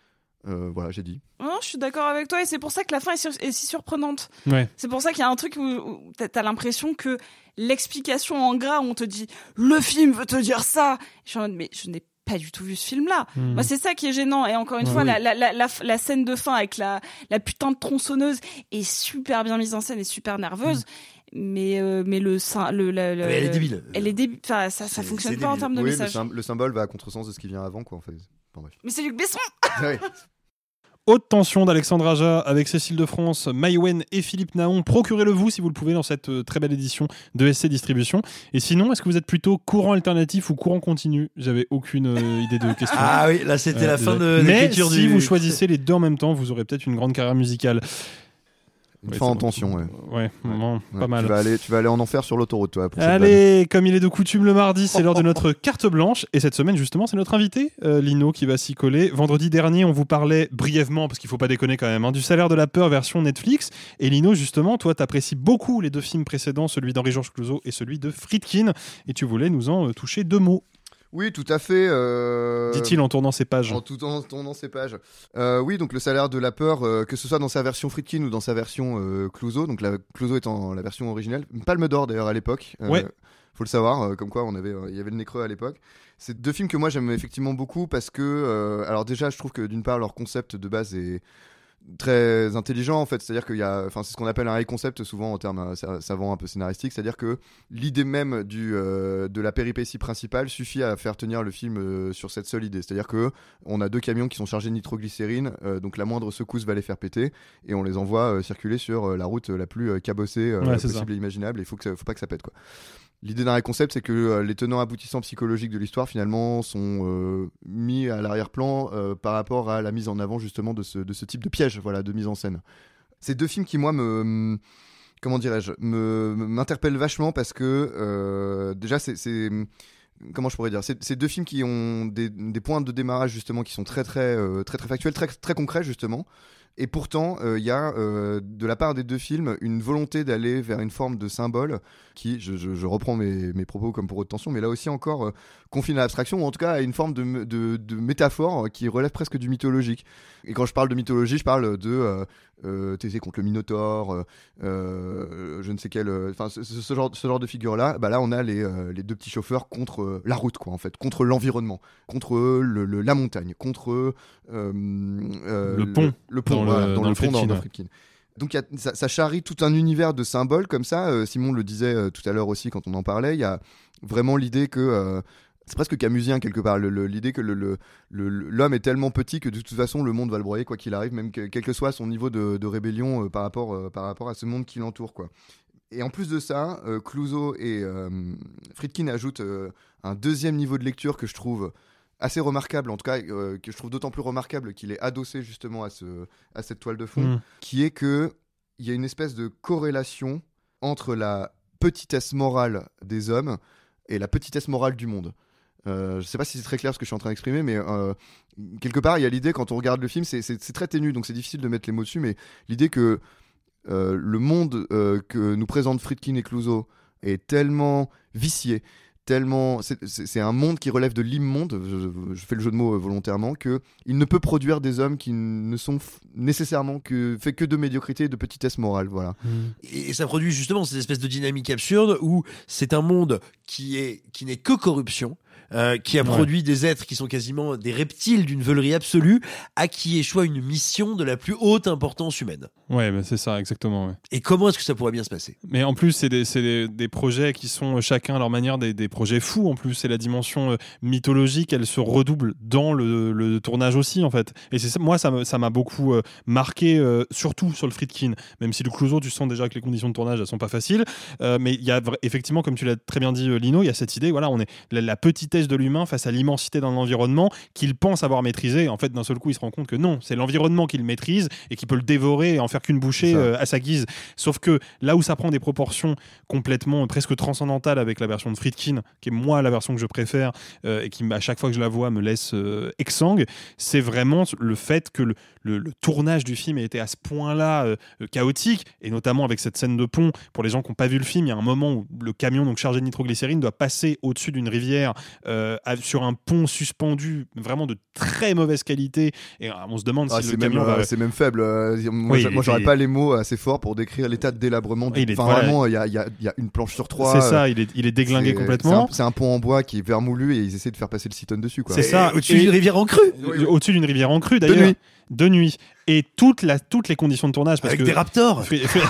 Euh, voilà, j'ai dit. Non, je suis d'accord avec toi et c'est pour ça que la fin est, sur- est si surprenante. Ouais. C'est pour ça qu'il y a un truc où, où t'as, t'as l'impression que l'explication en gras où on te dit le film veut te dire ça. Je suis en mode mais je n'ai pas du tout vu ce film-là. Mmh. Moi, c'est ça qui est gênant. Et encore une Ah, fois, oui. la, la, la, la, la scène de fin avec la, la putain de tronçonneuse est super bien mise en scène et super nerveuse. Mmh. Mais euh, mais le sein le, le, le mais elle est débile. Elle est débile. Enfin ça ça C'est- fonctionne c'est pas en débile. termes de Oui, message. le, sym- le symbole va à contresens de ce qui vient avant, quoi, en fait. Enfin, bref. Mais c'est Luc Besson. Ouais. Haute Tension d'Alexandre Aja avec Cécile de France, Maïwen et Philippe Naon. Procurez-le vous si vous le pouvez dans cette euh, très belle édition de S C Distribution. Et sinon, est-ce que vous êtes plutôt courant alternatif ou courant continu ? J'avais aucune euh, idée de question. Ah oui, là c'était Euh, la fin désolé. de Mais l'écriture si du... vous choisissez les deux en même temps, vous aurez peut-être une grande carrière musicale. Une Ouais, fin c'est en bon. tension, ouais. Ouais, bon, Ouais, pas mal. Tu vas aller, tu vas aller en enfer sur l'autoroute, toi. Pour cette vanne. Allez, comme il est de coutume le mardi, c'est l'heure de notre carte blanche. Et cette semaine, justement, c'est notre invité, euh, Lino, qui va s'y coller. Vendredi dernier, on vous parlait brièvement, parce qu'il faut pas déconner quand même, hein, du Salaire de la peur version Netflix. Et Lino, justement, toi, t'apprécies beaucoup les deux films précédents, celui d'Henri-Georges Clouzot et celui de Friedkin. Et tu voulais nous en euh, toucher deux mots. Oui, tout à fait. Euh... Dit-il en tournant ses pages. En tout en tournant ses pages. Euh, oui, donc le Salaire de la peur, euh, que ce soit dans sa version Friedkin ou dans sa version euh, Clouzot, donc la Clouzot étant la version originale, Palme d'Or d'ailleurs à l'époque. Euh, Ouais. Faut le savoir, euh, comme quoi on avait, euh, il y avait le nez creux à l'époque. C'est deux films que moi j'aime effectivement beaucoup parce que, euh, alors déjà, je trouve que d'une part leur concept de base est très intelligent en fait, c'est-à-dire qu'il y a, enfin c'est ce qu'on appelle un high concept souvent en termes euh, savants un peu scénaristiques, c'est-à-dire que l'idée même du euh, de la péripétie principale suffit à faire tenir le film euh, sur cette seule idée, c'est-à-dire que on a deux camions qui sont chargés de nitroglycérine, euh, donc la moindre secousse va les faire péter et on les envoie euh, circuler sur euh, la route la plus euh, cabossée euh, Ouais, c'est possible ça. et imaginable, et il faut que ça, faut pas que ça pète quoi. L'idée d'un concept, c'est que euh, les tenants aboutissants psychologiques de l'histoire, finalement, sont euh, mis à l'arrière-plan euh, par rapport à la mise en avant, justement, de ce, de ce type de piège, voilà, de mise en scène. C'est deux films qui, moi, me... Comment dirais-je me, m'interpellent vachement parce que, euh, déjà, c'est... c'est comment je pourrais dire, c'est, c'est deux films qui ont des, des points de démarrage, justement, qui sont très, très, euh, très, très factuels, très, très concrets, justement. Et pourtant, il euh, y a euh, de la part des deux films une volonté d'aller vers une forme de symbole qui, je, je, je reprends mes, mes propos comme pour Haute Tension, mais là aussi encore euh, confine à l'abstraction, ou en tout cas à une forme de, de, de métaphore qui relève presque du mythologique. Et quand je parle de mythologie, je parle de euh, euh, Thésée contre le Minotaure, euh, euh, je ne sais quel, enfin ce, ce, ce, genre, ce genre de figure-là. Bah là, on a les, euh, les deux petits chauffeurs contre euh, la route, quoi, en fait, contre l'environnement, contre le, le, la montagne, contre euh, euh, le pont, le, le pont, dans voilà, le, dans dans le pont Friedkin, dans ouais. Friedkin. Donc y a, ça, ça charrie tout un univers de symboles comme ça. Euh, Simon le disait euh, tout à l'heure aussi quand on en parlait. Il y a vraiment l'idée que euh, c'est presque camusien quelque part. Le, le, l'idée que le, le, le, l'homme est tellement petit que de toute façon le monde va le broyer quoi qu'il arrive, même que, quel que soit son niveau de, de rébellion euh, par rapport euh, par rapport à ce monde qui l'entoure quoi. Et en plus de ça, euh, Clouzot et euh, Friedkin ajoutent euh, un deuxième niveau de lecture que je trouve assez remarquable, en tout cas euh, que je trouve d'autant plus remarquable qu'il est adossé justement à, ce, à cette toile de fond, Mmh. qui est que il y a une espèce de corrélation entre la petitesse morale des hommes et la petitesse morale du monde. Euh, je ne sais pas si c'est très clair ce que je suis en train d'exprimer, mais euh, quelque part il y a l'idée quand on regarde le film, c'est, c'est, c'est très ténu, donc c'est difficile de mettre les mots dessus, mais l'idée que euh, le monde euh, que nous présentent Friedkin et Clouzot est tellement vicié, tellement, c'est, c'est, c'est un monde qui relève de l'immonde. Je, je fais le jeu de mots volontairement, que il ne peut produire des hommes qui ne sont f- nécessairement que fait que de médiocrité et de petitesse morale. Voilà. Mmh. Et ça produit justement cette espèce de dynamique absurde où c'est un monde qui est qui n'est que corruption. Euh, qui a ouais. produit des êtres qui sont quasiment des reptiles d'une veulerie absolue, à qui échoit une mission de la plus haute importance humaine. Ouais, bah c'est ça, exactement. Ouais. Et comment est-ce que ça pourrait bien se passer ? Mais en plus, c'est des, c'est des, des projets qui sont chacun à leur manière des, des projets fous. En plus, c'est la dimension euh, mythologique, elle se redouble dans le, le tournage aussi, en fait. Et c'est ça, moi, ça, me, ça m'a beaucoup euh, marqué, euh, surtout sur le Friedkin. Même si le Clouseau, tu sens déjà que les conditions de tournage, elles sont pas faciles. Euh, mais il y a effectivement, comme tu l'as très bien dit, Lino, il y a cette idée, voilà, on est la, la petitesse de l'humain face à l'immensité d'un environnement qu'il pense avoir maîtrisé. En fait, d'un seul coup, il se rend compte que non, c'est l'environnement qu'il maîtrise et qu'il peut le dévorer et en faire qu'une bouchée euh, à sa guise. Sauf que là où ça prend des proportions complètement, presque transcendantales avec la version de Friedkin, qui est moi la version que je préfère euh, et qui, à chaque fois que je la vois, me laisse euh, exsangue, c'est vraiment le fait que le, le, le tournage du film a été à ce point-là euh, chaotique, et notamment avec cette scène de pont. Pour les gens qui n'ont pas vu le film, il y a un moment où le camion donc chargé de nitroglycérine doit passer au-dessus d'une rivière euh, sur un pont suspendu vraiment de très mauvaise qualité, et on se demande ah, si le même, camion euh, va... c'est même faible. Euh, moi, oui, moi j'aurais est... pas les mots assez forts pour décrire l'état de délabrement du... enfin voilà. Vraiment, il y a, y, a, y a une planche sur trois. C'est ça, il est, il est déglingué c'est, complètement. C'est un, c'est un pont en bois qui est vermoulu et ils essaient de faire passer le six tonnes dessus, quoi. C'est ça, au-dessus d'une rivière en crue. Au-dessus d'une rivière en crue d'ailleurs. De nuit. De nuit. Et toute la, toutes les conditions de tournage. Parce Avec que des raptors.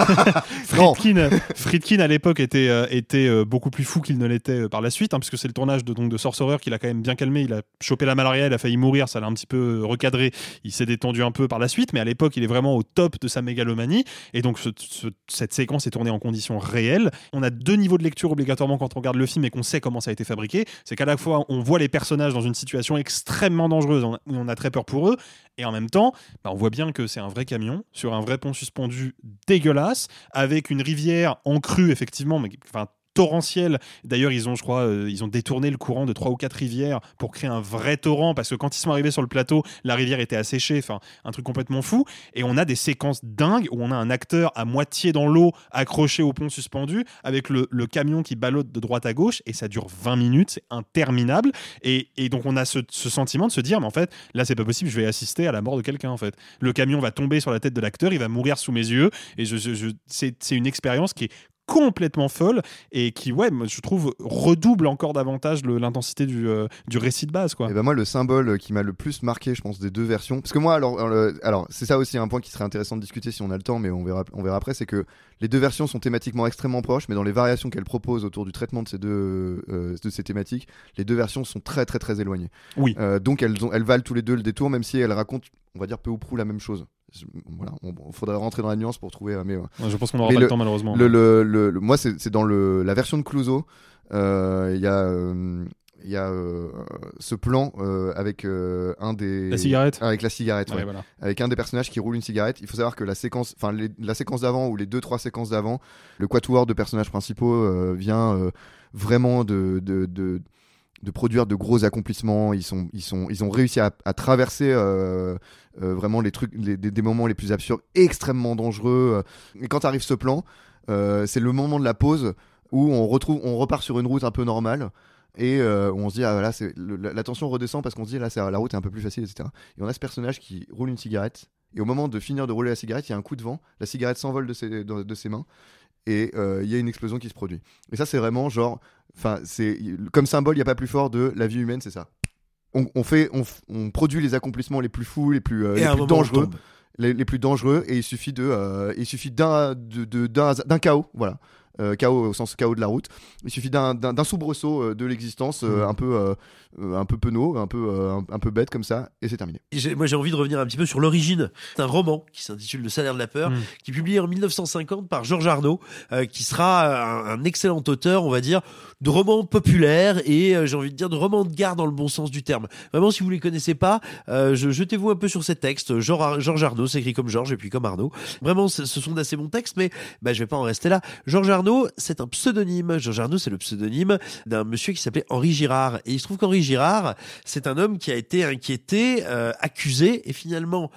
Friedkin, Friedkin à l'époque était, euh, était euh, beaucoup plus fou qu'il ne l'était euh, par la suite, hein, puisque c'est le tournage de, donc, de Sorcerer qu'il a quand même bien calmé. Il a chopé la malaria, il a failli mourir, ça l'a un petit peu recadré. Il s'est détendu un peu par la suite, mais à l'époque, il est vraiment au top de sa mégalomanie. Et donc, ce, ce, cette séquence est tournée en conditions réelles. On a deux niveaux de lecture obligatoirement quand on regarde le film et qu'on sait comment ça a été fabriqué. C'est qu'à la fois, on voit les personnages dans une situation extrêmement dangereuse où on a très peur pour eux, et en même temps, bah, on voit bien que c'est un vrai camion sur un vrai pont suspendu dégueulasse, avec une rivière en crue, effectivement, mais enfin torrentielle. D'ailleurs, ils ont, je crois, euh, ils ont détourné le courant de trois ou quatre rivières pour créer un vrai torrent, parce que quand ils sont arrivés sur le plateau, la rivière était asséchée, enfin, un truc complètement fou. Et on a des séquences dingues où on a un acteur à moitié dans l'eau, accroché au pont suspendu, avec le, le camion qui ballotte de droite à gauche, et ça dure vingt minutes, c'est interminable. Et, et donc, on a ce, ce sentiment de se dire, mais en fait, là, c'est pas possible, je vais assister à la mort de quelqu'un, en fait. Le camion va tomber sur la tête de l'acteur, il va mourir sous mes yeux, et je, je, je, c'est, c'est une expérience qui est complètement folle et qui, ouais, je trouve, redouble encore davantage le, l'intensité du, euh, du récit de base, quoi. Et ben moi, le symbole qui m'a le plus marqué, je pense, des deux versions, parce que moi, alors, alors, alors c'est ça aussi un point qui serait intéressant de discuter si on a le temps, mais on verra, on verra après, c'est que les deux versions sont thématiquement extrêmement proches, mais dans les variations qu'elles proposent autour du traitement de ces deux, euh, de ces thématiques, les deux versions sont très très très éloignées. Oui. Euh, donc elles, ont, elles valent tous les deux le détour, même si elles racontent, on va dire, peu ou prou la même chose. Voilà, il bon, faudrait rentrer dans la nuance pour trouver. Mais ouais. Ouais, je pense qu'on n'aura pas le, le temps malheureusement. Le, le, le, le, moi, c'est, c'est dans le, la version de Clouseau. Il euh, y a, euh, y a euh, ce plan euh, avec euh, un des. La cigarette. Avec la cigarette. Ouais, ouais. Voilà. Avec un des personnages qui roule une cigarette. Il faut savoir que la séquence, enfin la séquence d'avant ou les deux trois séquences d'avant, le quatuor de personnages principaux euh, vient euh, vraiment de, de, de de produire de gros accomplissements. Ils sont, ils sont, ils ont réussi à, à traverser euh, euh, vraiment les trucs, les, des, des moments les plus absurdes, extrêmement dangereux. Et quand arrive ce plan, euh, c'est le moment de la pause où on retrouve, on repart sur une route un peu normale. Et euh, on se dit, ah voilà, c'est, le, la, la tension redescend parce qu'on se dit, là, c'est, la route est un peu plus facile, et cetera. Et on a ce personnage qui roule une cigarette. Et au moment de finir de rouler la cigarette, il y a un coup de vent. La cigarette s'envole de ses, de, de ses mains. Et il euh, y a une explosion qui se produit. Et ça, c'est vraiment genre, enfin, c'est comme symbole, il n'y a pas plus fort de la vie humaine, c'est ça. On, on fait, on, on produit les accomplissements les plus fous, les plus, euh, les plus dangereux, les, les plus dangereux, et il suffit de, euh, il suffit d'un, de, de, d'un, d'un chaos, voilà. Euh, chaos au sens chaos de la route. Il suffit d'un, d'un, d'un soubresaut euh, de l'existence euh, mmh. un peu euh, euh, un peu penaud, un peu euh, un, un peu bête comme ça, et c'est terminé. Et j'ai, moi j'ai envie de revenir un petit peu sur l'origine. C'est un roman qui s'intitule Le Salaire de la peur, mmh. qui est publié en dix-neuf cent cinquante par Georges Arnaud, euh, qui sera un, un excellent auteur, on va dire, de romans populaires et euh, j'ai envie de dire de romans de gare dans le bon sens du terme. Vraiment, si vous les connaissez pas, euh, je, jetez-vous un peu sur ces textes. Georges Arnaud, c'est écrit comme Georges et puis comme Arnaud. Vraiment, ce sont d'assez bons textes, mais bah, je vais pas en rester là. Georges Arnaud, c'est un pseudonyme. Georges Arnaud, c'est le pseudonyme d'un monsieur qui s'appelait Henri Girard. Et il se trouve qu'Henri Girard, c'est un homme qui a été inquiété, euh, accusé et finalement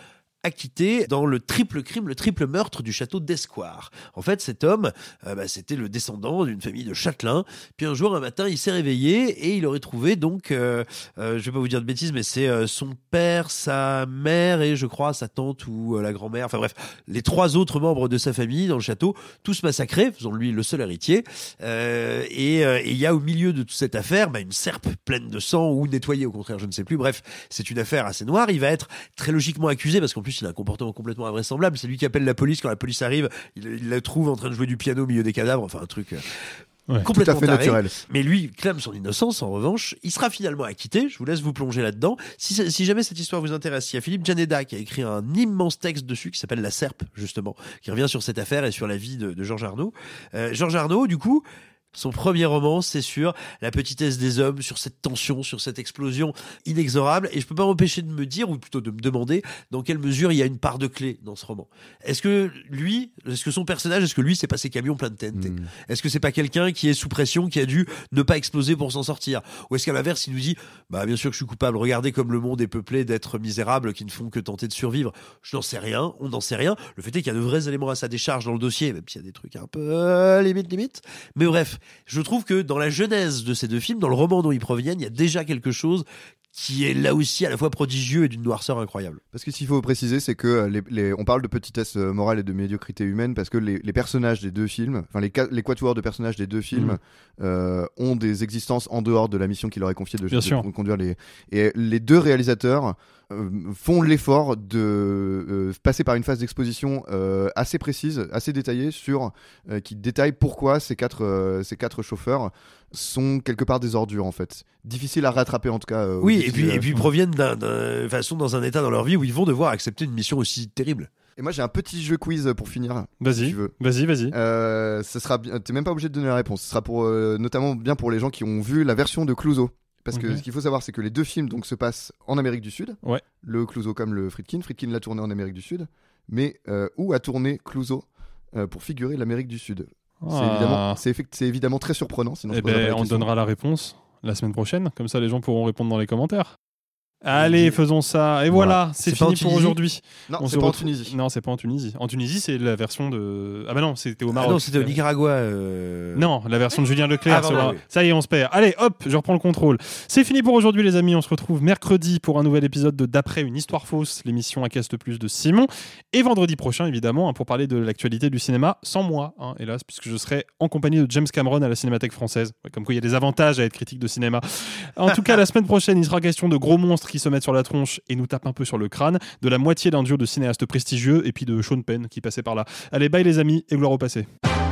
acquitté dans le triple crime, le triple meurtre du château d'Escoir. En fait, cet homme, euh, bah, c'était le descendant d'une famille de châtelains. Puis un jour, un matin, il s'est réveillé et il aurait trouvé donc, euh, euh, je vais pas vous dire de bêtises, mais c'est euh, son père, sa mère et je crois sa tante ou euh, la grand-mère. Enfin bref, les trois autres membres de sa famille dans le château, tous massacrés, faisant de lui le seul héritier. Euh, et il euh, y a au milieu de toute cette affaire, bah, une serpe pleine de sang ou nettoyée au contraire, je ne sais plus. Bref, c'est une affaire assez noire. Il va être très logiquement accusé parce qu'en plus il a un comportement complètement invraisemblable. C'est lui qui appelle la police quand la police arrive. Il, il la trouve en train de jouer du piano au milieu des cadavres. Enfin un truc. Euh... Ouais, complètement tout à fait taré, naturel. Mais lui clame son innocence. En revanche, il sera finalement acquitté. Je vous laisse vous plonger là-dedans. Si, si jamais cette histoire vous intéresse, il y a Philippe Janeda qui a écrit un immense texte dessus qui s'appelle La Serpe, justement, qui revient sur cette affaire et sur la vie de, de Georges Arnaud. Euh, Georges Arnaud, du coup, son premier roman, c'est sur la petitesse des hommes, sur cette tension, sur cette explosion inexorable. Et je peux pas m'empêcher de me dire, ou plutôt de me demander, dans quelle mesure il y a une part de clé dans ce roman. Est-ce que lui, est-ce que son personnage, est-ce que lui, c'est pas ses camions pleins de T N T? mmh. Est-ce que c'est pas quelqu'un qui est sous pression, qui a dû ne pas exploser pour s'en sortir? Ou est-ce qu'à l'inverse, il nous dit, bah bien sûr que je suis coupable, regardez comme le monde est peuplé d'êtres misérables qui ne font que tenter de survivre. Je n'en sais rien, on n'en sait rien. Le fait est qu'il y a de vrais éléments à sa décharge dans le dossier, même s'il y a des trucs un peu euh, limite, limite. Mais bref, je trouve que dans la genèse de ces deux films, dans le roman dont ils proviennent, il y a déjà quelque chose qui est là aussi à la fois prodigieux et d'une noirceur incroyable. Parce que ce qu'il faut préciser, c'est que les, les, on parle de petitesse morale et de médiocrité humaine parce que les, les personnages des deux films, enfin les, les quatuors de personnages des deux films mmh. euh, ont des existences en dehors de la mission qui leur est confiée de, de, de conduire les... Et les deux réalisateurs euh, font l'effort de euh, passer par une phase d'exposition euh, assez précise, assez détaillée, sur, euh, qui détaille pourquoi ces quatre, euh, ces quatre chauffeurs sont quelque part des ordures en fait. Difficile à rattraper en tout cas. Euh, oui, et puis, et puis proviennent d'un, d'un, enfin, sont dans un état dans leur vie où ils vont devoir accepter une mission aussi terrible. Et moi j'ai un petit jeu quiz pour finir. Vas-y, si tu veux. vas-y, vas-y. Euh, ça sera, t'es même pas obligé de donner la réponse. Ce sera pour, euh, notamment bien pour les gens qui ont vu la version de Clouseau. Parce que okay. ce qu'il faut savoir, c'est que les deux films donc, se passent en Amérique du Sud. Ouais. Le Clouseau comme le Friedkin. Friedkin l'a tourné en Amérique du Sud. Mais euh, où a tourné Clouseau euh, pour figurer l'Amérique du Sud? Ah. C'est, évidemment, c'est, effect- c'est évidemment très surprenant. Sinon eh ben, on donnera la réponse la semaine prochaine. Comme ça, les gens pourront répondre dans les commentaires. Allez, faisons ça. Et voilà, voilà. c'est, c'est fini pour aujourd'hui. Non, on c'est pas retrouve... en Tunisie. Non, c'est pas en Tunisie. En Tunisie, c'est la version de. Ah bah non, c'était au Maroc. Ah non, c'était au Nicaragua. Euh... Non, la version de Julien Leclerc. Ah, non, oui. Ça y est, on se perd. Allez, hop, je reprends le contrôle. C'est fini pour aujourd'hui, les amis. On se retrouve mercredi pour un nouvel épisode de D'après une histoire fausse, l'émission à Cast Plus de Simon. Et vendredi prochain, évidemment, hein, pour parler de l'actualité du cinéma, sans moi, hein, hélas, puisque je serai en compagnie de James Cameron à la Cinémathèque française. Ouais, comme quoi, il y a des avantages à être critique de cinéma. En tout cas, la semaine prochaine, il sera question de gros monstres qui se mettent sur la tronche et nous tape un peu sur le crâne, de la moitié d'un duo de cinéastes prestigieux et puis de Sean Penn qui passait par là. Allez, bye les amis et gloire au passé.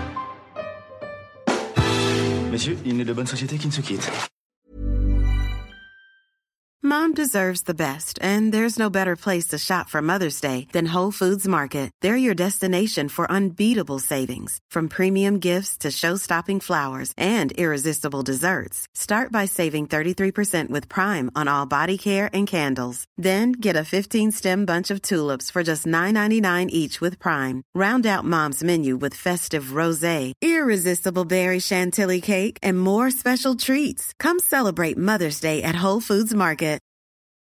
Messieurs, il n'est de bonne société qui ne se quitte. Mom deserves the best, and there's no better place to shop for Mother's Day than Whole Foods Market. They're your destination for unbeatable savings, from premium gifts to show-stopping flowers and irresistible desserts. Start by saving thirty-three percent with Prime on all body care and candles. Then get a fifteen-stem bunch of tulips for just nine ninety-nine each with Prime. Round out Mom's menu with festive rosé, irresistible berry chantilly cake, and more special treats. Come celebrate Mother's Day at Whole Foods Market.